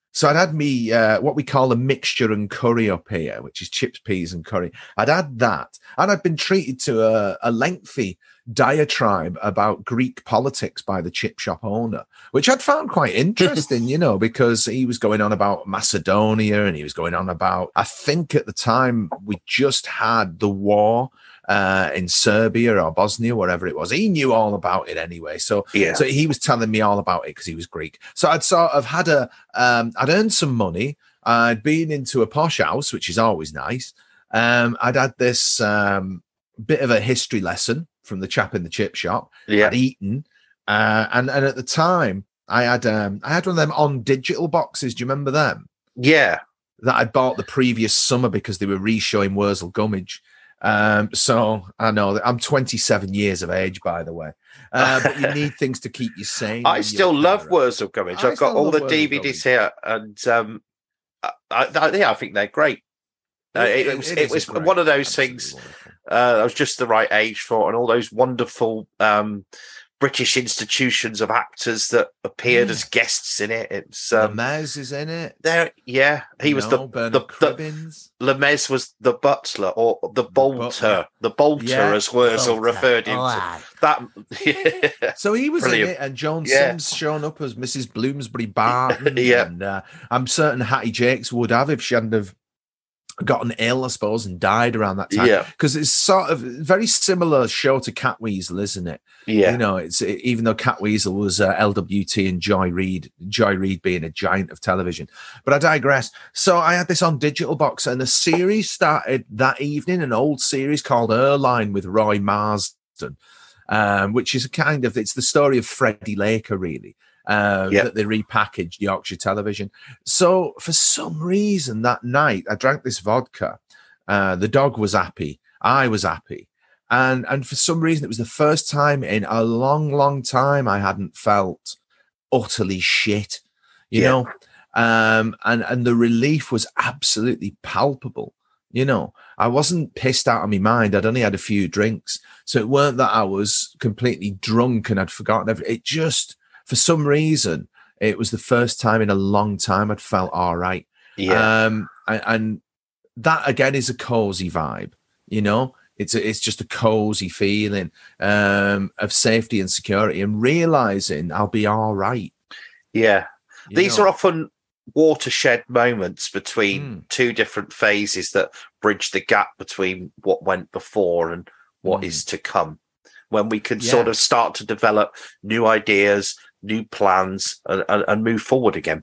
So I'd had me uh, what we call a mixture and curry up here, which is chips, peas, and curry. I'd had that, and I'd been treated to a, a lengthy diatribe about Greek politics by the chip shop owner, which I'd found quite interesting, you know, because he was going on about Macedonia, and he was going on about, I think at the time we just had the war uh, in Serbia or Bosnia, whatever it was. He knew all about it anyway. So, yeah. so he was telling me all about it because he was Greek. So I'd sort of had a, um, I'd earned some money. I'd been into a posh house, which is always nice. Um, I'd had this um, bit of a history lesson from the chap in the chip shop. Yeah. I'd eaten. Uh, and, and at the time, I had um, I had one of them on digital boxes. Do you remember them? Yeah. That I bought the previous summer because they were re-showing Wurzel Gummidge. Um, so I know that I'm twenty-seven years of age, by the way. Uh, but you need things to keep you sane. I still love Wurzel Gummidge. I've got all the D V Ds here, and um, I, I, yeah, I think they're great. Uh, it, it was it, it was great, one of those things. Uh, I was just the right age for, and all those wonderful um, British institutions of actors that appeared yeah. as guests in it. It's um, Lemez is in it. There, yeah, he you was know, the the, the Lemez was the butler or the bolter, the, the bolter yeah. as Wurzel bolter. referred him oh, to. That yeah. So he was Brilliant. in it, and Joan yeah. Sims showing up as Missus Bloomsbury Barton. yeah, and uh, I'm certain Hattie Jakes would have if she hadn't have gotten ill, I suppose, and died around that time. Yeah, because it's sort of very similar show to Catweasel, isn't it? Yeah, you know, it's it, even though Catweasel was uh, L W T and Joy Reid, Joy Reid being a giant of television. But I digress. So I had this on digital box, and the series started that evening. An old series called Erline with Roy Marsden, um, which is a kind of it's the story of Freddie Laker, really. Uh, yep. That they repackaged Yorkshire Television. So for some reason that night, I drank this vodka. Uh, the dog was happy. I was happy. And and for some reason, it was the first time in a long, long time I hadn't felt utterly shit, you yeah. know? Um, and, and the relief was absolutely palpable. You know, I wasn't pissed out of my mind. I'd only had a few drinks. So it weren't that I was completely drunk and I'd forgotten everything. It just... For some reason, it was the first time in a long time I'd felt all right. Yeah. Um, and, and that, again, is a cozy vibe, you know? It's a, it's just a cozy feeling um, of safety and security and realizing I'll be all right. Yeah. You These know? are often watershed moments between mm. two different phases that bridge the gap between what went before and what mm. is to come. When we can yeah. sort of start to develop new ideas, new plans, and, and, and move forward again.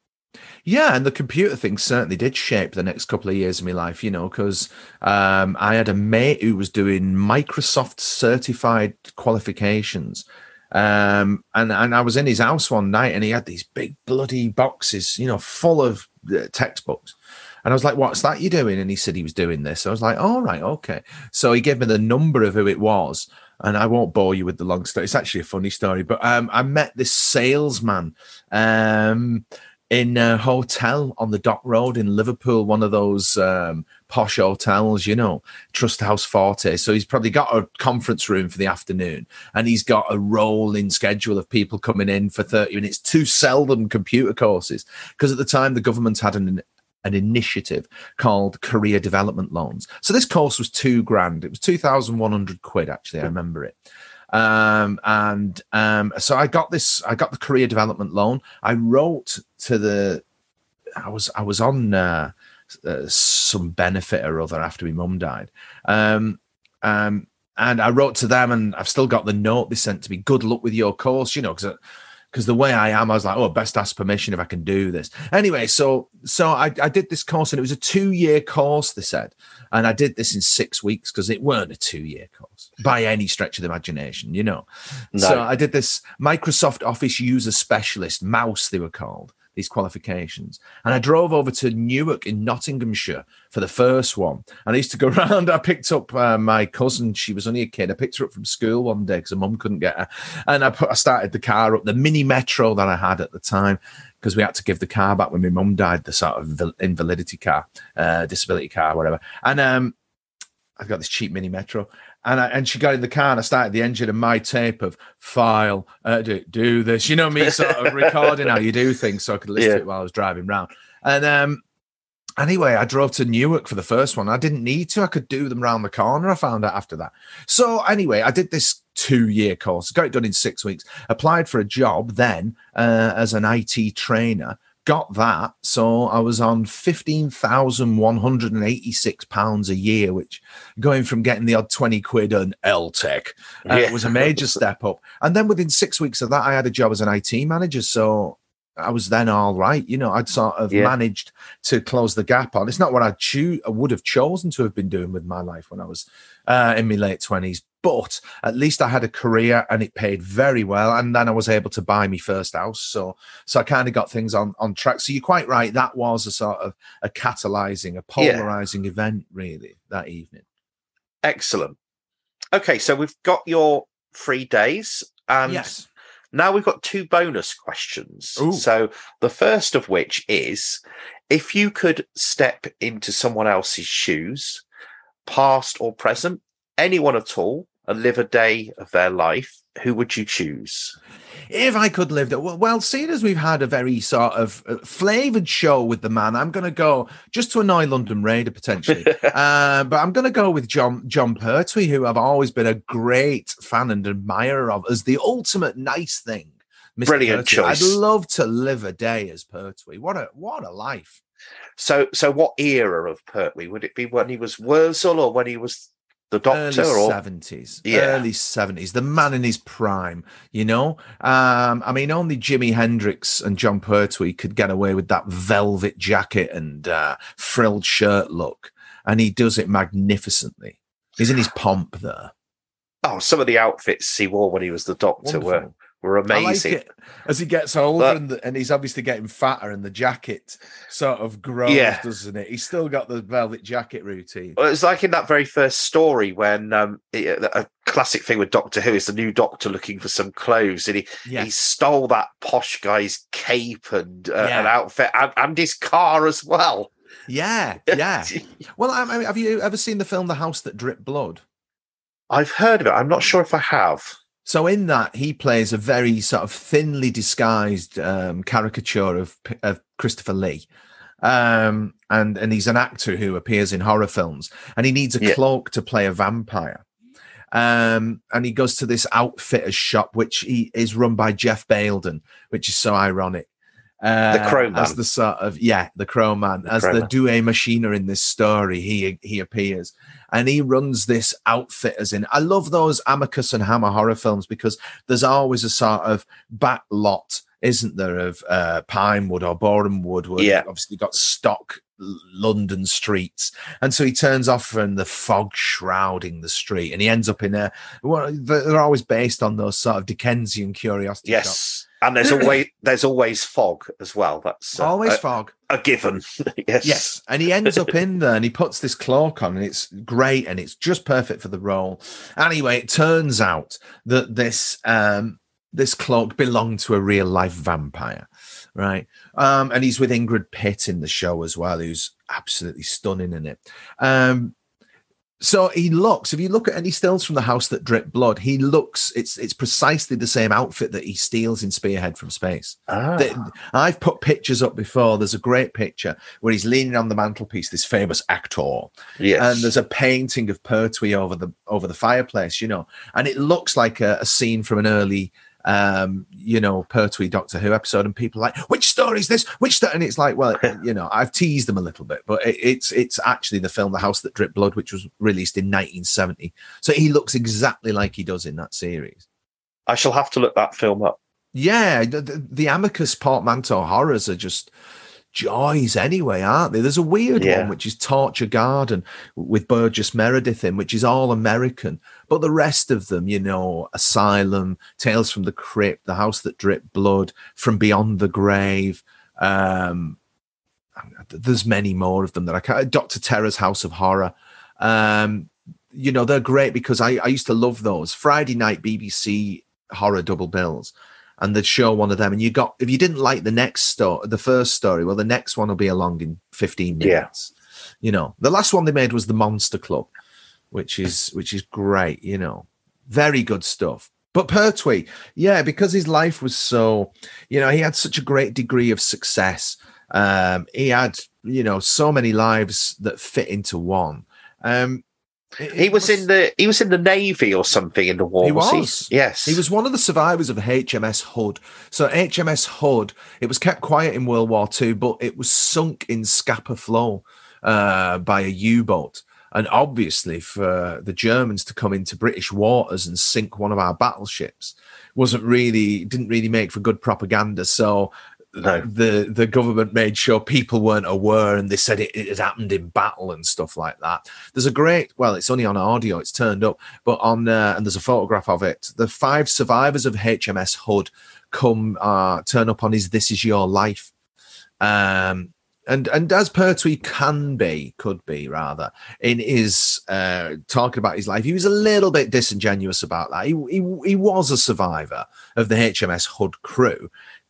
Yeah, and the computer thing certainly did shape the next couple of years of my life, you know, because um, I had a mate who was doing Microsoft certified qualifications. Um, and, and I was in his house one night and he had these big bloody boxes, you know, full of uh, textbooks. And I was like, what's that you're doing? And he said he was doing this. I was like, all right, okay. So he gave me the number of who it was. And I won't bore you with the long story. It's actually a funny story. But um, I met this salesman um, in a hotel on the Dock Road in Liverpool, one of those um, posh hotels, you know, Trust House Forte. So he's probably got a conference room for the afternoon. And he's got a rolling schedule of people coming in for thirty minutes to sell them computer courses. Because at the time, the government had an an initiative called Career Development Loans. So this course was two grand. It was two thousand one hundred quid, actually. I remember it. Um, and um, so I got this, I got the Career Development Loan. I wrote to the, I was, I was on uh, uh, some benefit or other after my mum died. Um, um, and I wrote to them and I've still got the note they sent to me. Good luck with your course, you know, because Because the way I am, I was like, oh, best ask permission if I can do this. Anyway, so so I, I did this course, and it was a two-year course, they said. And I did this in six weeks because it weren't a two-year course by any stretch of the imagination, you know. No. So I did this Microsoft Office User Specialist, MOUSE they were called, these qualifications. And I drove over to Newark in Nottinghamshire for the first one. And I used to go around. I picked up uh, my cousin. She was only a kid. I picked her up from school one day because her mum couldn't get her. And I, put, I started the car up, the mini Metro that I had at the time, because we had to give the car back when my mum died, the sort of invalidity car, uh, disability car, whatever. And um, I've got this cheap mini Metro, and I, and she got in the car and I started the engine, and my tape of file, uh, do, do this, you know me sort of recording how you do things, so I could listen Yeah. to it while I was driving around. And um, anyway, I drove to Newark for the first one. I didn't need to. I could do them round the corner. I found out after that. So anyway, I did this two-year course, got it done in six weeks, applied for a job then uh, as an I T trainer. Got that, so I was on fifteen thousand one hundred eighty-six pounds a year, which going from getting the odd twenty quid on L Tech uh, Yeah. was a major step up. And then within six weeks of that, I had a job as an I T manager, so I was then all right. You know, I'd sort of Yeah. managed to close the gap on. It's not what I'd choose, I would have chosen to have been doing with my life when I was uh, in my late twenties, but at least I had a career and it paid very well. And then I was able to buy my first house. So, so I kind of got things on, on track. So you're quite right. That was a sort of a catalyzing, a polarizing yeah. event, really, that evening. Excellent. Okay. So we've got your three days and yes. now we've got two bonus questions. Ooh. So the first of which is, if you could step into someone else's shoes, past or present, anyone at all, and live a day of their life, who would you choose? If I could live there, well, well, seeing as we've had a very sort of uh, flavoured show with the man, I'm going to go just to annoy London Raider potentially, uh, but I'm going to go with John John Pertwee, who I've always been a great fan and admirer of as the ultimate nice thing. Mister Brilliant Pertwee. choice. I'd love to live a day as Pertwee. What a what a life! So, so what era of Pertwee would it be? When he was Wurzel or when he was the Doctor? Early or seventies, yeah. early seventies, the man in his prime, you know. Um, I mean, only Jimi Hendrix and John Pertwee could get away with that velvet jacket and uh, frilled shirt look, and he does it magnificently. He's in his pomp there. Oh, some of the outfits he wore when he was the Doctor Wonderful. were were amazing. I like it. As he gets older but, and, the, and he's obviously getting fatter, and the jacket sort of grows, yeah. doesn't it? He's still got the velvet jacket routine. Well, it's like in that very first story when um, it, a classic thing with Doctor Who is the new Doctor looking for some clothes, and he yes. he stole that posh guy's cape and uh, Yeah. an outfit and, and his car as well. Yeah, yeah. Well, I mean, have you ever seen the film The House That Dripped Blood? I've heard of it. I'm not sure if I have. So in that, he plays a very sort of thinly disguised um, caricature of, of Christopher Lee. Um, and, and he's an actor who appears in horror films, and he needs a Yeah. cloak to play a vampire. Um, and he goes to this outfitter's shop, which he is run by Jeff Bailden, which is so ironic. Uh, The Crow Man. As the sort of, yeah, the Crow Man. The as Crow the Man. Douay Machiner in this story, he he appears. And he runs this outfitters in. I love those Amicus and Hammer horror films because there's always a sort of back lot, isn't there, of uh, Pinewood or Borehamwood, where Yeah. you've obviously got stock L- London streets. And so he turns off from the fog shrouding the street, and he ends up in a, well, they're always based on those sort of Dickensian curiosity shops. Yes. And there's always there's always fog as well. That's uh, Always a, fog. a given. yes. Yes. And he ends up in there and he puts this cloak on, and it's great and it's just perfect for the role. Anyway, it turns out that this um this cloak belonged to a real life vampire, right? Um, and he's with Ingrid Pitt in the show as well, who's absolutely stunning in it. Um So he looks, if you look at any stills from The House That Dripped Blood, he looks, it's it's precisely the same outfit that he steals in Spearhead from Space. Ah. The- I've put pictures up before. There's a great picture where he's leaning on the mantelpiece, this famous actor. Yes. And there's a painting of Pertwee over the over the fireplace, you know, and it looks like a, a scene from an early um, you know, Pertwee Doctor Who episode, and people are like, which story is this? Which story? And it's like, well, you know, I've teased them a little bit, but it, it's it's actually the film The House That Dripped Blood, which was released in nineteen seventy. So he looks exactly like he does in that series. I shall have to look that film up. Yeah, the, the, the Amicus portmanteau horrors are just joys anyway, aren't they? There's a weird Yeah. one, which is Torture Garden with Burgess Meredith in, which is all American. But the rest of them, you know, Asylum, Tales from the Crypt, The House That Dripped Blood, From Beyond the Grave. Um, there's many more of them that I can't. Doctor Terror's House of Horror. Um, you know, they're great because I, I used to love those Friday night B B C horror double bills. And they'd show one of them, and you got, if you didn't like the next story, the first story, well, the next one will be along in fifteen minutes. You know, the last one they made was The Monster Club, which is which is great, you know. Very good stuff. But Pertwee, yeah, because his life was so, you know, he had such a great degree of success. Um, he had, you know, so many lives that fit into one. Um, it, he was, was in the he was in the Navy or something in the war. He was. was. He? Yes. He was one of the survivors of H M S Hood. So H M S Hood, it was kept quiet in World War Two, but it was sunk in Scapa Flow uh, by a U-boat. And obviously, for the Germans to come into British waters and sink one of our battleships wasn't really, didn't really make for good propaganda. So no. the the government made sure people weren't aware, and they said it, it had happened in battle and stuff like that. There's a great, well, it's only on audio, it's turned up, but on uh, and there's a photograph of it. The five survivors of H M S Hood come uh, turn up on his "This Is Your Life." Um, And and as Pertwee can be, could be rather, in his uh, talking about his life, he was a little bit disingenuous about that. He, he he was a survivor of the H M S Hood crew,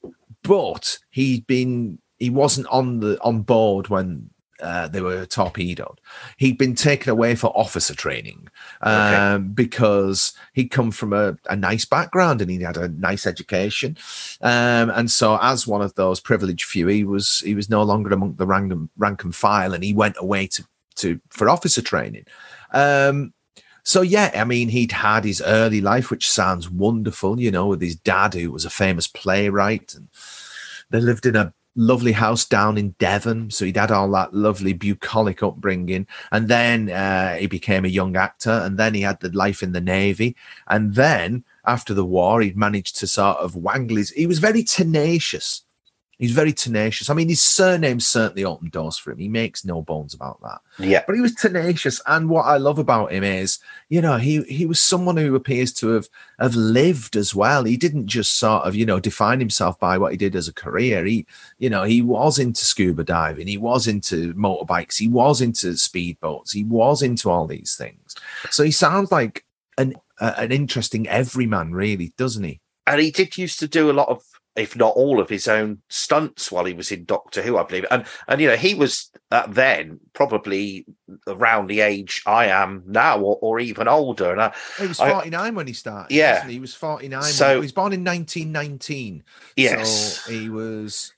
but he'd been he wasn't on the on board when uh, they were torpedoed. He'd been taken away for officer training um, okay. because he'd come from a, a nice background and he had a nice education. Um, and so as one of those privileged few, he was he was no longer among the rank and, rank and file, and he went away to, to for officer training. Um, so, yeah, I mean, he'd had his early life, which sounds wonderful, you know, with his dad, who was a famous playwright, and they lived in a lovely house down in Devon, so he'd had all that lovely bucolic upbringing, and then uh, he became a young actor, and then he had the life in the Navy, and then after the war he'd managed to sort of wangle his, he was very tenacious. He's very tenacious. I mean, his surname certainly opened doors for him. He makes no bones about that. Yeah. But he was tenacious. And what I love about him is, you know, he he was someone who appears to have, have lived as well. He didn't just sort of, you know, define himself by what he did as a career. He, you know, he was into scuba diving. He was into motorbikes. He was into speedboats. He was into all these things. So he sounds like an, uh, an interesting everyman, really, doesn't he? And he did used to do a lot of, if not all of his own stunts while he was in Doctor Who, I believe. And, and you know, he was uh, then probably around the age I am now, or, or even older. And I, he was forty-nine I, when he started. Yeah. He? he was forty-nine. So, when, he was born in nineteen nineteen. Yes. So he was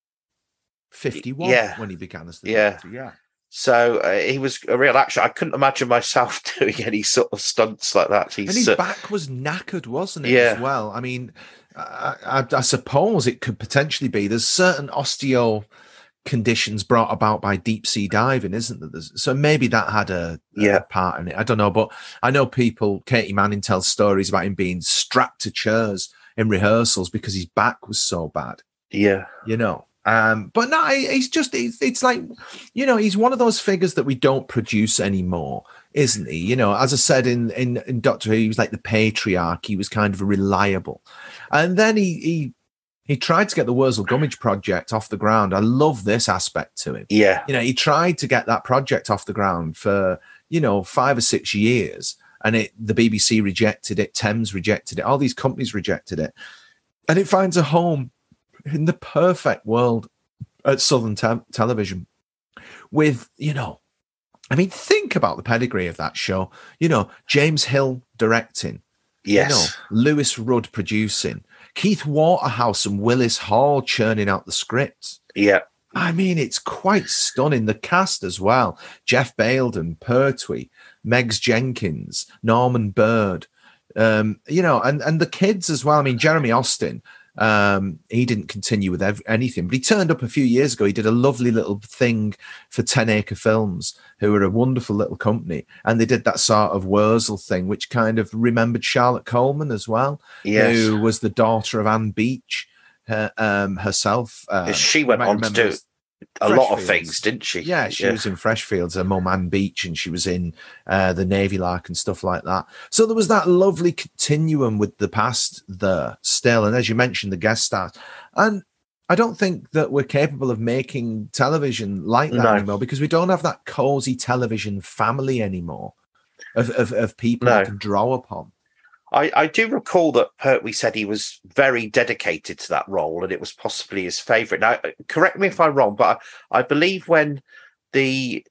fifty-one yeah. when he began as the yeah. Doctor. Yeah. So uh, he was a real actor. I couldn't imagine myself doing any sort of stunts like that. He's, and his uh, back was knackered, wasn't it, yeah. as well? I mean, I, I, I suppose it could potentially be. There's certain osteo conditions brought about by deep sea diving, isn't there? There's, so maybe that had a, yeah. a part in it. I don't know, but I know people, Katie Manning tells stories about him being strapped to chairs in rehearsals because his back was so bad. Yeah. You know? Um, but no, he's just, it's, it's like, you know, he's one of those figures that we don't produce anymore, isn't he? You know, as I said in, in, in Doctor Who, he was like the patriarch. He was kind of reliable. And then he, he, he tried to get the Wurzel Gummidge project off the ground. I love this aspect to him. Yeah. You know, he tried to get that project off the ground for, you know, five or six years. And it, the B B C rejected it. Thames rejected it. All these companies rejected it. And it finds a home in the perfect world at Southern te- Television with, you know, I mean, think about the pedigree of that show. You know, James Hill directing. Yes. You know, Lewis Rudd producing. Keith Waterhouse and Willis Hall churning out the scripts. Yeah. I mean, it's quite stunning. The cast as well. Jeff Bailden, Pertwee, Megs Jenkins, Norman Bird. Um, you know, and, and the kids as well. I mean, Jeremy Austin, um, he didn't continue with ev- anything, but he turned up a few years ago. He did a lovely little thing for Ten Acre Films, who are a wonderful little company. And they did that sort of Wurzel thing, which kind of remembered Charlotte Coleman as well, yes. who was the daughter of Anne Beach her, um, herself. Um, she went on to do a lot of things, didn't she? Yeah, she yeah. was in Freshfields, her mum Anne Beach, and she was in uh, the Navy Lark and stuff like that. So there was that lovely continuum with the past there still. And as you mentioned, the guest stars. And I don't think that we're capable of making television like that no. anymore, because we don't have that cozy television family anymore of, of, of people no. you can draw upon. I, I do recall that Pertwee said he was very dedicated to that role and it was possibly his favourite. Now, correct me if I'm wrong, but I, I believe when the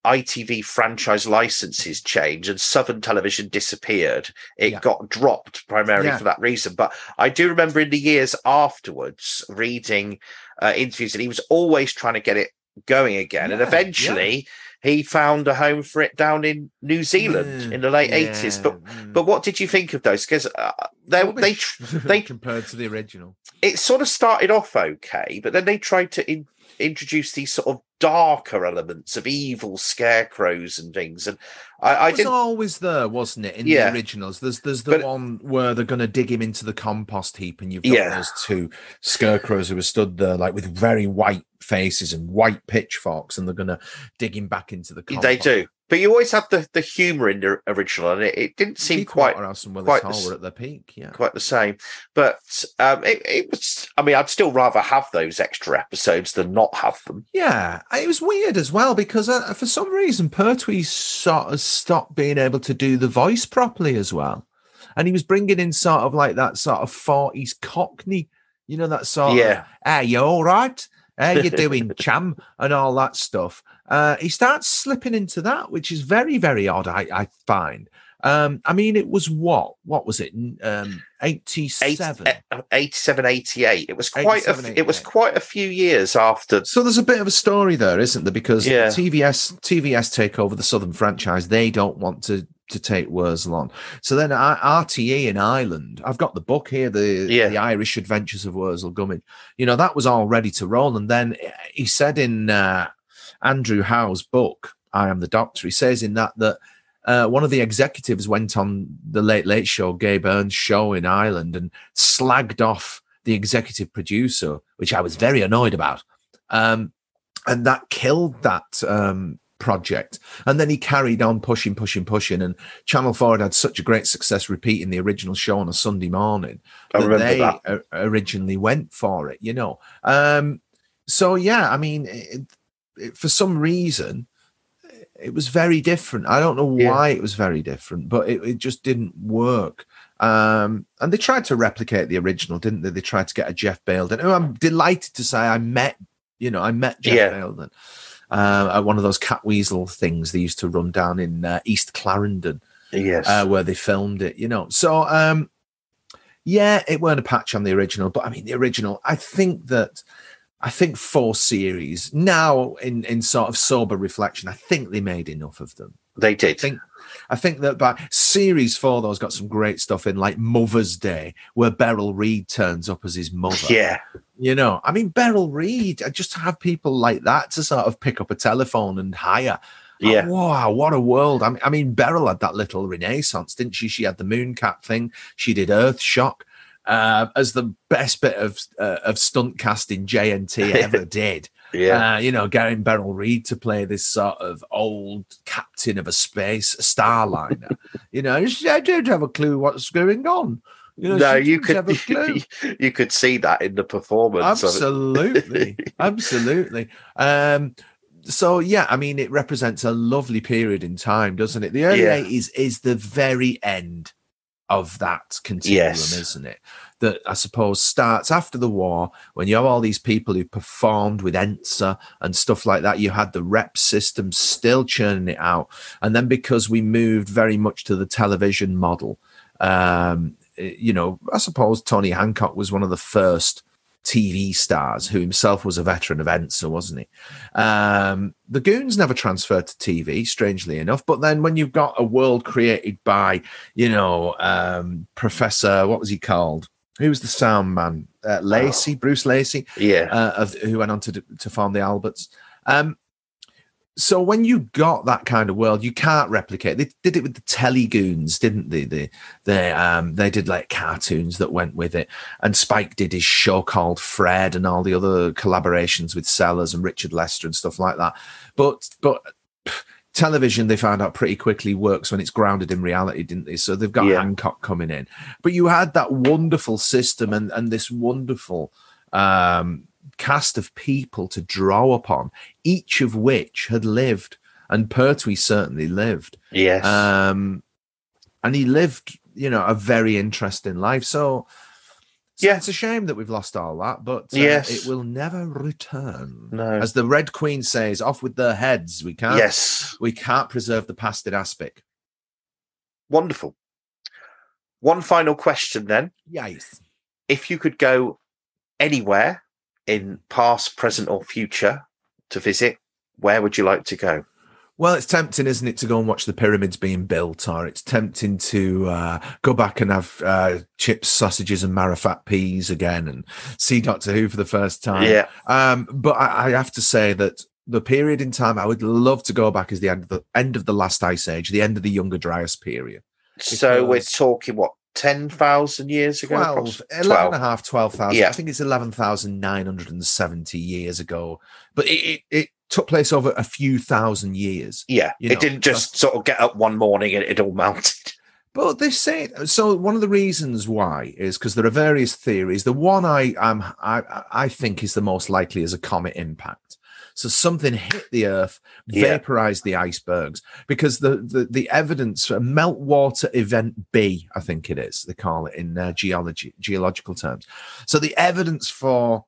I T V franchise licenses changed and Southern Television disappeared, it yeah. got dropped primarily yeah. for that reason. But I do remember in the years afterwards reading uh, interviews, and he was always trying to get it going again. Yeah, and eventually yeah. he found a home for it down in New Zealand yeah, in the late yeah, eighties. But mm. but what did you think of those? Because uh, they they they compared to the original, it sort of started off okay, but then they tried to in, introduce these sort of darker elements of evil scarecrows and things, and I, I it was didn't always there, wasn't it? In yeah. the originals, there's there's the but, one where they're going to dig him into the compost heap, and you've got yeah. those two scarecrows who are stood there like with very white faces and white pitchforks, and they're going to dig him back into the compost. They do, but you always have the, the humour in the original, and it, it didn't seem quite quite the, were at their peak, yeah, quite the same. But um, it, it was. I mean, I'd still rather have those extra episodes than not have them. Yeah, it was weird as well because uh, for some reason Pertwee sort of stopped being able to do the voice properly as well, and he was bringing in sort of like that sort of forties Cockney, you know, that sort yeah. of, "Hey, you all right? How you doing, chum?" and all that stuff. Uh, he starts slipping into that, which is very, very odd, I, I find. Um, I mean, it was what? What was it? Um, eighty-seven eighty-seven, eighty-eight It was quite a, it was quite a few years after. So there's a bit of a story there, isn't there? Because yeah. T V S T V S take over the Southern franchise. They don't want to to take Wurzel on. So then R T E in Ireland, I've got the book here, the, yeah. the Irish Adventures of Wurzel Gummidge. You know, that was all ready to roll. And then he said in uh, Andrew Howe's book, I Am the Doctor, he says in that that uh, one of the executives went on the Late Late Show, Gabe Earn's show in Ireland, and slagged off the executive producer, which I was very annoyed about. Um, and that killed that um project. And then he carried on pushing, pushing, pushing, and Channel four had had such a great success repeating the original show on a Sunday morning I that they that. A- originally went for it, you know. Um, so, yeah, I mean, it, it, for some reason, it was very different. I don't know why yeah. it was very different, but it, it just didn't work. Um, and they tried to replicate the original, didn't they? They tried to get a Jeff Bailden, who I'm delighted to say I met, you know, I met Jeff yeah. Bailden. Uh, at one of those Catweasel things they used to run down in uh, East Clarendon, yes, uh, where they filmed it, you know. So, um, yeah, it weren't a patch on the original, but I mean, the original, I think that, I think four series, now in, in sort of sober reflection, I think they made enough of them. They did. I think, I think that by series four, those got some great stuff in, like Mother's Day, where Beryl Reid turns up as his mother. Yeah. You know, I mean, Beryl Reid, just to have people like that to sort of pick up a telephone and hire. Yeah. Oh, wow, what a world. I mean, I mean, Beryl had that little renaissance, didn't she? She had the Mooncat thing. She did Earthshock uh, as the best bit of uh, of stunt casting J N T ever did. Yeah. Uh, you know, getting Beryl Reid to play this sort of old captain of a space a starliner. You know, I don't have a clue what's going on. You know, no, you could you, you could see that in the performance. Absolutely, absolutely. Um, so yeah, I mean, it represents a lovely period in time, doesn't it? The early yeah. eighties is the very end of that continuum, yes. isn't it? That I suppose starts after the war, when you have all these people who performed with Ensa and stuff like that. You had the rep system still churning it out, and then because we moved very much to the television model. Um, You know, I suppose Tony Hancock was one of the first T V stars who himself was a veteran of Ensa, wasn't he? Um, the Goons never transferred to T V, strangely enough. But then when you've got a world created by, you know, um, Professor, what was he called? Who was the sound man? Uh, Lacey, oh. Bruce Lacey, yeah, uh, of, who went on to to form the Alberts. Um, So when you got that kind of world, you can't replicate. They did it with the Telegoons, didn't they? They they um they did like cartoons that went with it, and Spike did his show called Fred, and all the other collaborations with Sellers and Richard Lester and stuff like that. But but pff, television, they found out pretty quickly, works when it's grounded in reality, didn't they? So they've got yeah. Hancock coming in, but you had that wonderful system and and this wonderful um. cast of people to draw upon, each of which had lived, and Pertwee certainly lived. Yes. Um, and he lived, you know, a very interesting life. So So yeah. it's a shame that we've lost all that, but uh, yes. it will never return. No. As the Red Queen says, off with their heads. We can't, yes. we can't preserve the past in aspic. Wonderful. One final question then. Yes. If you could go anywhere in past, present, or future to visit, where would you like to go? Well, it's tempting, isn't it, to go and watch the pyramids being built, or it's tempting to uh, go back and have uh, chips, sausages, and marifat peas again and see Doctor Who for the first time. Yeah. Um, but I, I have to say that the period in time I would love to go back is the end of the end of the last ice age, the end of the Younger Dryas period. So we're talking, what, ten thousand years ago? twelve, eleven and a half, twelve thousand. Yeah. I think it's eleven thousand nine hundred seventy years ago. But it, it, it took place over a few thousand years. Yeah, you know, it didn't just sort of get up one morning and it all melted. But they say, so one of the reasons why is because there are various theories. The one I, um, I, I think is the most likely is a comet impact. So something hit the Earth, vaporized yeah. the icebergs, because the, the, the evidence for meltwater event B, I think it is, they call it in uh, geology, geological terms. So the evidence for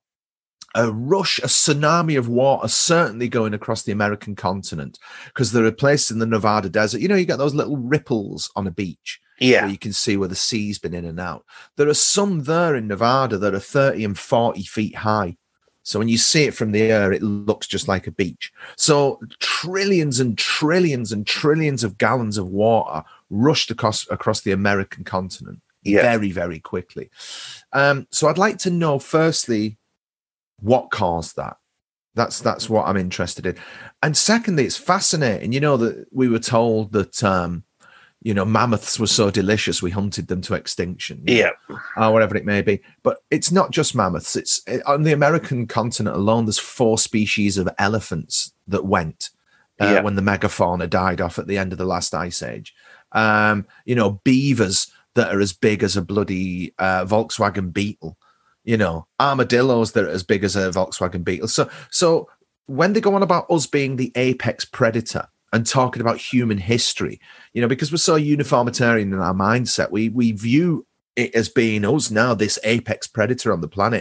a rush, a tsunami of water certainly going across the American continent, because there are places in the Nevada desert, you know, you get those little ripples on a beach. Yeah. Where you can see where the sea's been in and out. There are some there in Nevada that are thirty and forty feet high. So when you see it from the air, it looks just like a beach. So trillions and trillions and trillions of gallons of water rushed across across the American continent yeah. very, very quickly. Um, so I'd like to know, firstly, what caused that? That's that's what I'm interested in. And secondly, it's fascinating, you know, that we were told that, um, you know, mammoths were so delicious, we hunted them to extinction. Yeah. Know, or whatever it may be. But it's not just mammoths. It's on the American continent alone, there's four species of elephants that went uh, yeah. when the megafauna died off at the end of the last ice age. Um, you know, beavers that are as big as a bloody uh, Volkswagen Beetle. You know, armadillos that are as big as a Volkswagen Beetle. So, so when they go on about us being the apex predator and talking about human history, you know, because we're so uniformitarian in our mindset, we we view it as being us now, this apex predator on the planet.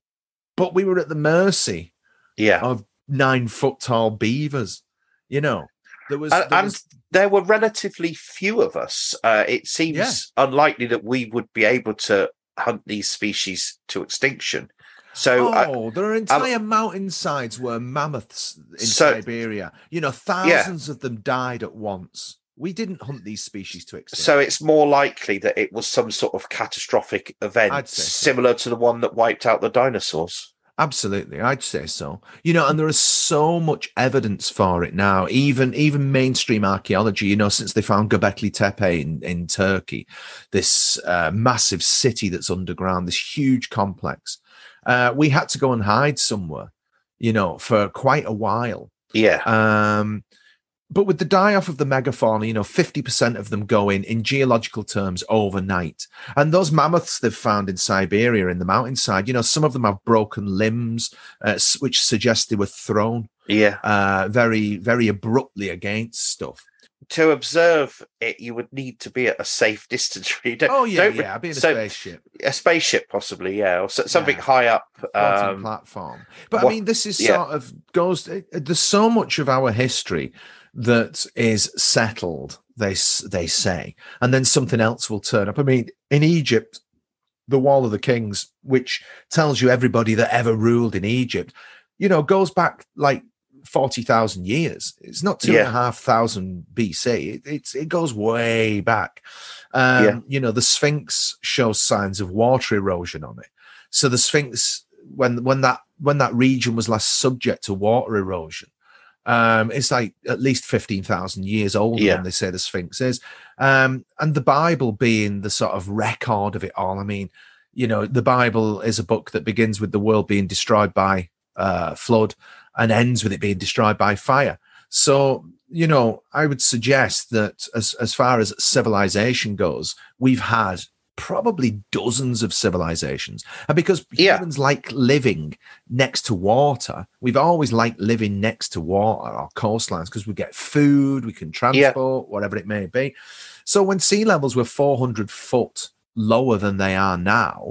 But we were at the mercy yeah. of nine foot tall beavers. You know, there was, and, there, and was... there were relatively few of us. Uh, it seems yeah. unlikely that we would be able to hunt these species to extinction. So, oh, uh, there are entire um, mountainsides where mammoths in so, Siberia, you know, thousands yeah. of them died at once. We didn't hunt these species to extinction. So it's more likely that it was some sort of catastrophic event similar so. to the one that wiped out the dinosaurs. Absolutely, I'd say so. You know, and there is so much evidence for it now, even even mainstream archaeology, you know, since they found Göbekli Tepe in, in Turkey, this uh, massive city that's underground, this huge complex. Uh, we had to go and hide somewhere, you know, for quite a while. Yeah. Um, but with the die-off of the megafauna, you know, fifty percent of them go in, in geological terms, overnight. And those mammoths they've found in Siberia, in the mountainside, you know, some of them have broken limbs, uh, which suggests they were thrown yeah, uh, very, very abruptly against stuff. To observe it, you would need to be at a safe distance. Oh, yeah, don't, yeah, I'd be in a so, spaceship. A spaceship, possibly, yeah, or something yeah. high up. Um, platform. But, what, I mean, this is yeah. sort of goes, there's so much of our history that is settled, they they say, and then something else will turn up. I mean, in Egypt, the Wall of the Kings, which tells you everybody that ever ruled in Egypt, you know, goes back like forty thousand years. It's not two yeah. and a half thousand B C. It, it's it goes way back. Um, yeah. You know, the Sphinx shows signs of water erosion on it. So the Sphinx, when when that when that region was last subject to water erosion, Um, it's like at least fifteen thousand years older yeah. than they say the Sphinx is. Um, and the Bible being the sort of record of it all. I mean, you know, the Bible is a book that begins with the world being destroyed by uh, flood and ends with it being destroyed by fire. So, you know, I would suggest that as, as far as civilization goes, we've had probably dozens of civilizations. And because yeah. humans like living next to water, we've always liked living next to water or coastlines because we get food, we can transport, yeah. whatever it may be. So when sea levels were four hundred foot lower than they are now,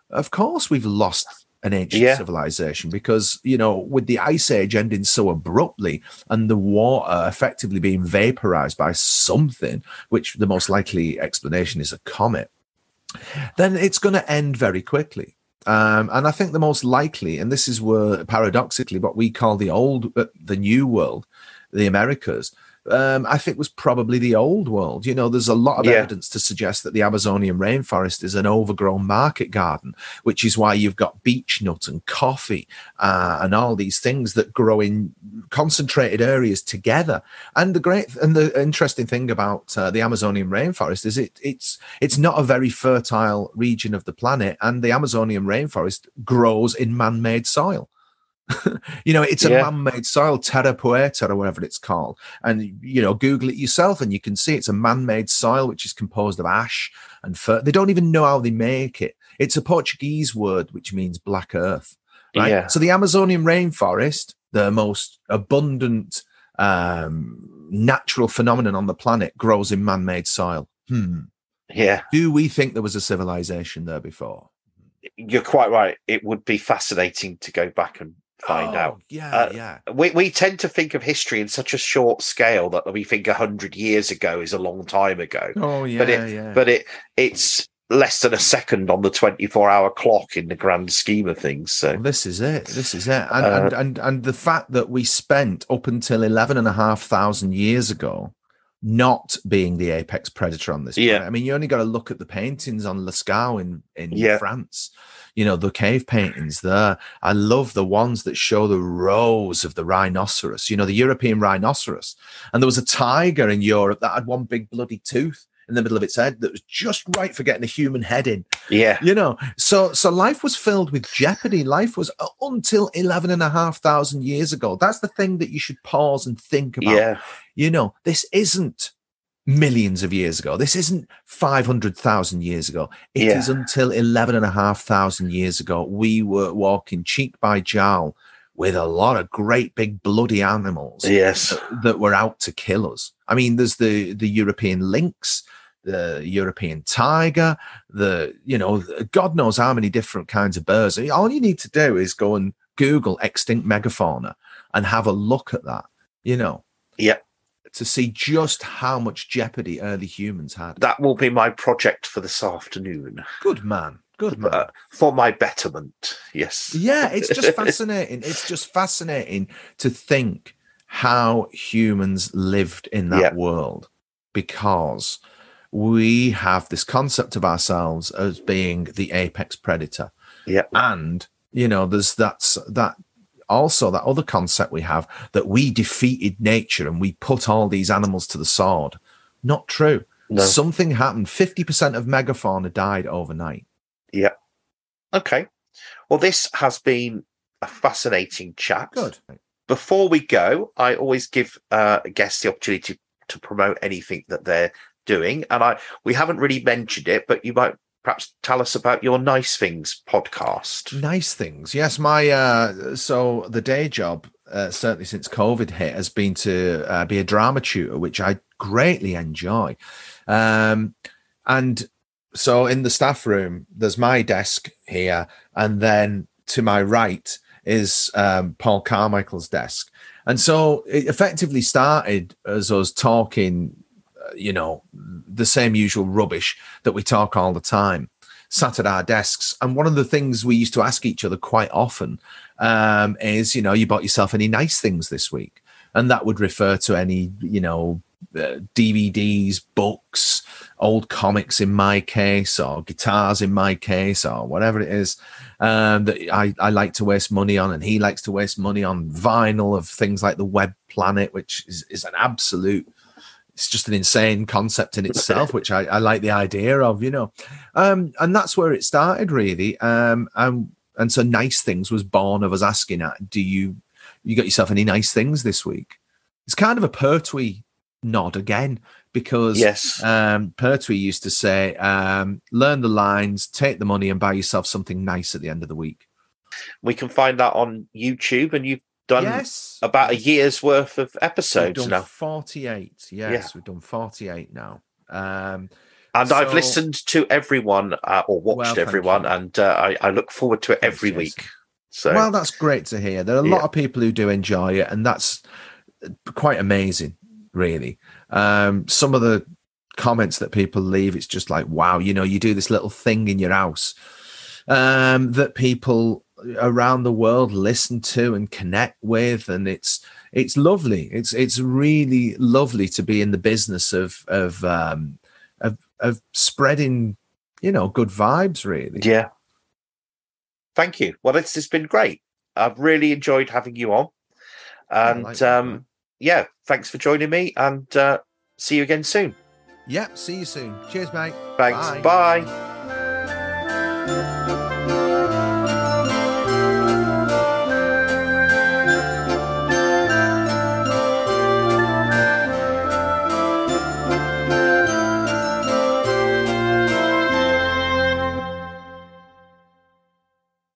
of course we've lost an ancient Yeah. civilization because, you know, with the Ice Age ending so abruptly and the water effectively being vaporized by something, which the most likely explanation is a comet, then it's going to end very quickly. Um, and I think the most likely, and this is where paradoxically what we call the old, uh, the new world, the Americas, um, I think was probably the old world. You know, there's a lot of Yeah. evidence to suggest that the Amazonian rainforest is an overgrown market garden, which is why you've got beech nut and coffee uh, and all these things that grow in concentrated areas together. And the great and the interesting thing about uh, the Amazonian rainforest is it it's it's not a very fertile region of the planet, and the Amazonian rainforest grows in man-made soil. You know, it's a Yeah. man-made soil, terra poeta or whatever it's called. And, you know, Google it yourself and you can see it's a man-made soil, which is composed of ash and fur. They don't even know how they make it. It's a Portuguese word, which means black earth, right? Yeah. So the Amazonian rainforest, the most abundant um, natural phenomenon on the planet, grows in man-made soil. Hmm. Yeah. Do we think there was a civilization there before? You're quite right. It would be fascinating to go back and find Oh, out. Yeah, Uh, yeah. We we tend to think of history in such a short scale that we think a hundred years ago is a long time ago. Oh, yeah, but it yeah. but it it's less than a second on the twenty-four hour clock in the grand scheme of things. So Well, this is it. This is it. And, Uh, and and and the fact that we spent up until eleven and a half thousand years ago not being the apex predator on this Yeah. planet. I mean, you only got to look at the paintings on Lascaux in, in Yeah. France. You know, the cave paintings there. I love the ones that show the rows of the rhinoceros, you know, the European rhinoceros. And there was a tiger in Europe that had one big bloody tooth in the middle of its head that was just right for getting a human head in. yeah, You know, so so life was filled with jeopardy. Life was uh, until eleven and a half thousand years ago. That's the thing that you should pause and think about. yeah, You know, this isn't millions of years ago. This isn't five hundred thousand years ago. It Yeah. is until eleven and a half thousand years ago. We were walking cheek by jowl with a lot of great big bloody animals yes, that, that were out to kill us. I mean, there's the, the European lynx, the European tiger, the, you know, God knows how many different kinds of birds. All you need to do is go and Google extinct megafauna and have a look at that, you know, yeah. to see just how much jeopardy early humans had. That will be my project for this afternoon. Good man. Good man. Uh, for my betterment. Yes. Yeah, it's just fascinating. It's just fascinating to think how humans lived in that Yeah. world, because we have this concept of ourselves as being the apex predator. Yeah. And, you know, there's that's that also that other concept we have that we defeated nature and we put all these animals to the sword. Not true. No. Something happened. fifty percent of megafauna died overnight. Yeah. Okay. Well, this has been a fascinating chat. Good. Before we go, I always give uh, guests the opportunity to, to promote anything that they're doing. And I we haven't really mentioned it, but you might perhaps tell us about your Nice Things podcast. Nice Things. Yes, my uh so the day job, uh, certainly since COVID hit, has been to uh, be a drama tutor, which I greatly enjoy. Um and so in the staff room, there's my desk here, and then to my right is um, Paul Carmichael's desk. And so it effectively started as us talking, uh, you know, the same usual rubbish that we talk all the time, sat at our desks. And one of the things we used to ask each other quite often um, is, you know, you bought yourself any nice things this week? And that would refer to any, you know, uh, D V Ds, books, old comics in my case, or guitars in my case, or whatever it is um, that I, I like to waste money on, and he likes to waste money on vinyl of things like the Web Planet, which is, is an absolute, it's just an insane concept in itself, which I, I like the idea of, you know. Um, and that's where it started, really. Um, and, and so Nice Things was born of us asking, do you, you got yourself any nice things this week? It's kind of a Pertwee nod again, because Yes. um, Pertwee used to say, um, learn the lines, take the money and buy yourself something nice at the end of the week. We can find that on YouTube, and you've done Yes. about a year's worth of We've episodes done now. forty-eight. Yes, Yeah. we've done forty-eight now. Um, And So- I've listened to everyone uh, or watched Well, thank everyone, you. and uh, I, I look forward to it Thanks, every Jason. week. So, Well, that's great to hear. There are a Yeah. lot of people who do enjoy it, and that's quite amazing, really. Um, some of the comments that people leave, it's just like, wow, you know, you do this little thing in your house um, that people around the world listen to and connect with, and it's it's lovely. It's it's really lovely to be in the business of of um, of, of spreading, you know, good vibes, really. yeah. Thank you. Well, it's, it's been great. I've really enjoyed having you on. And likewise, um, man. yeah, thanks for joining me, and uh, see you again soon. Yeah, see you soon. Cheers, mate. Thanks. Bye. Bye.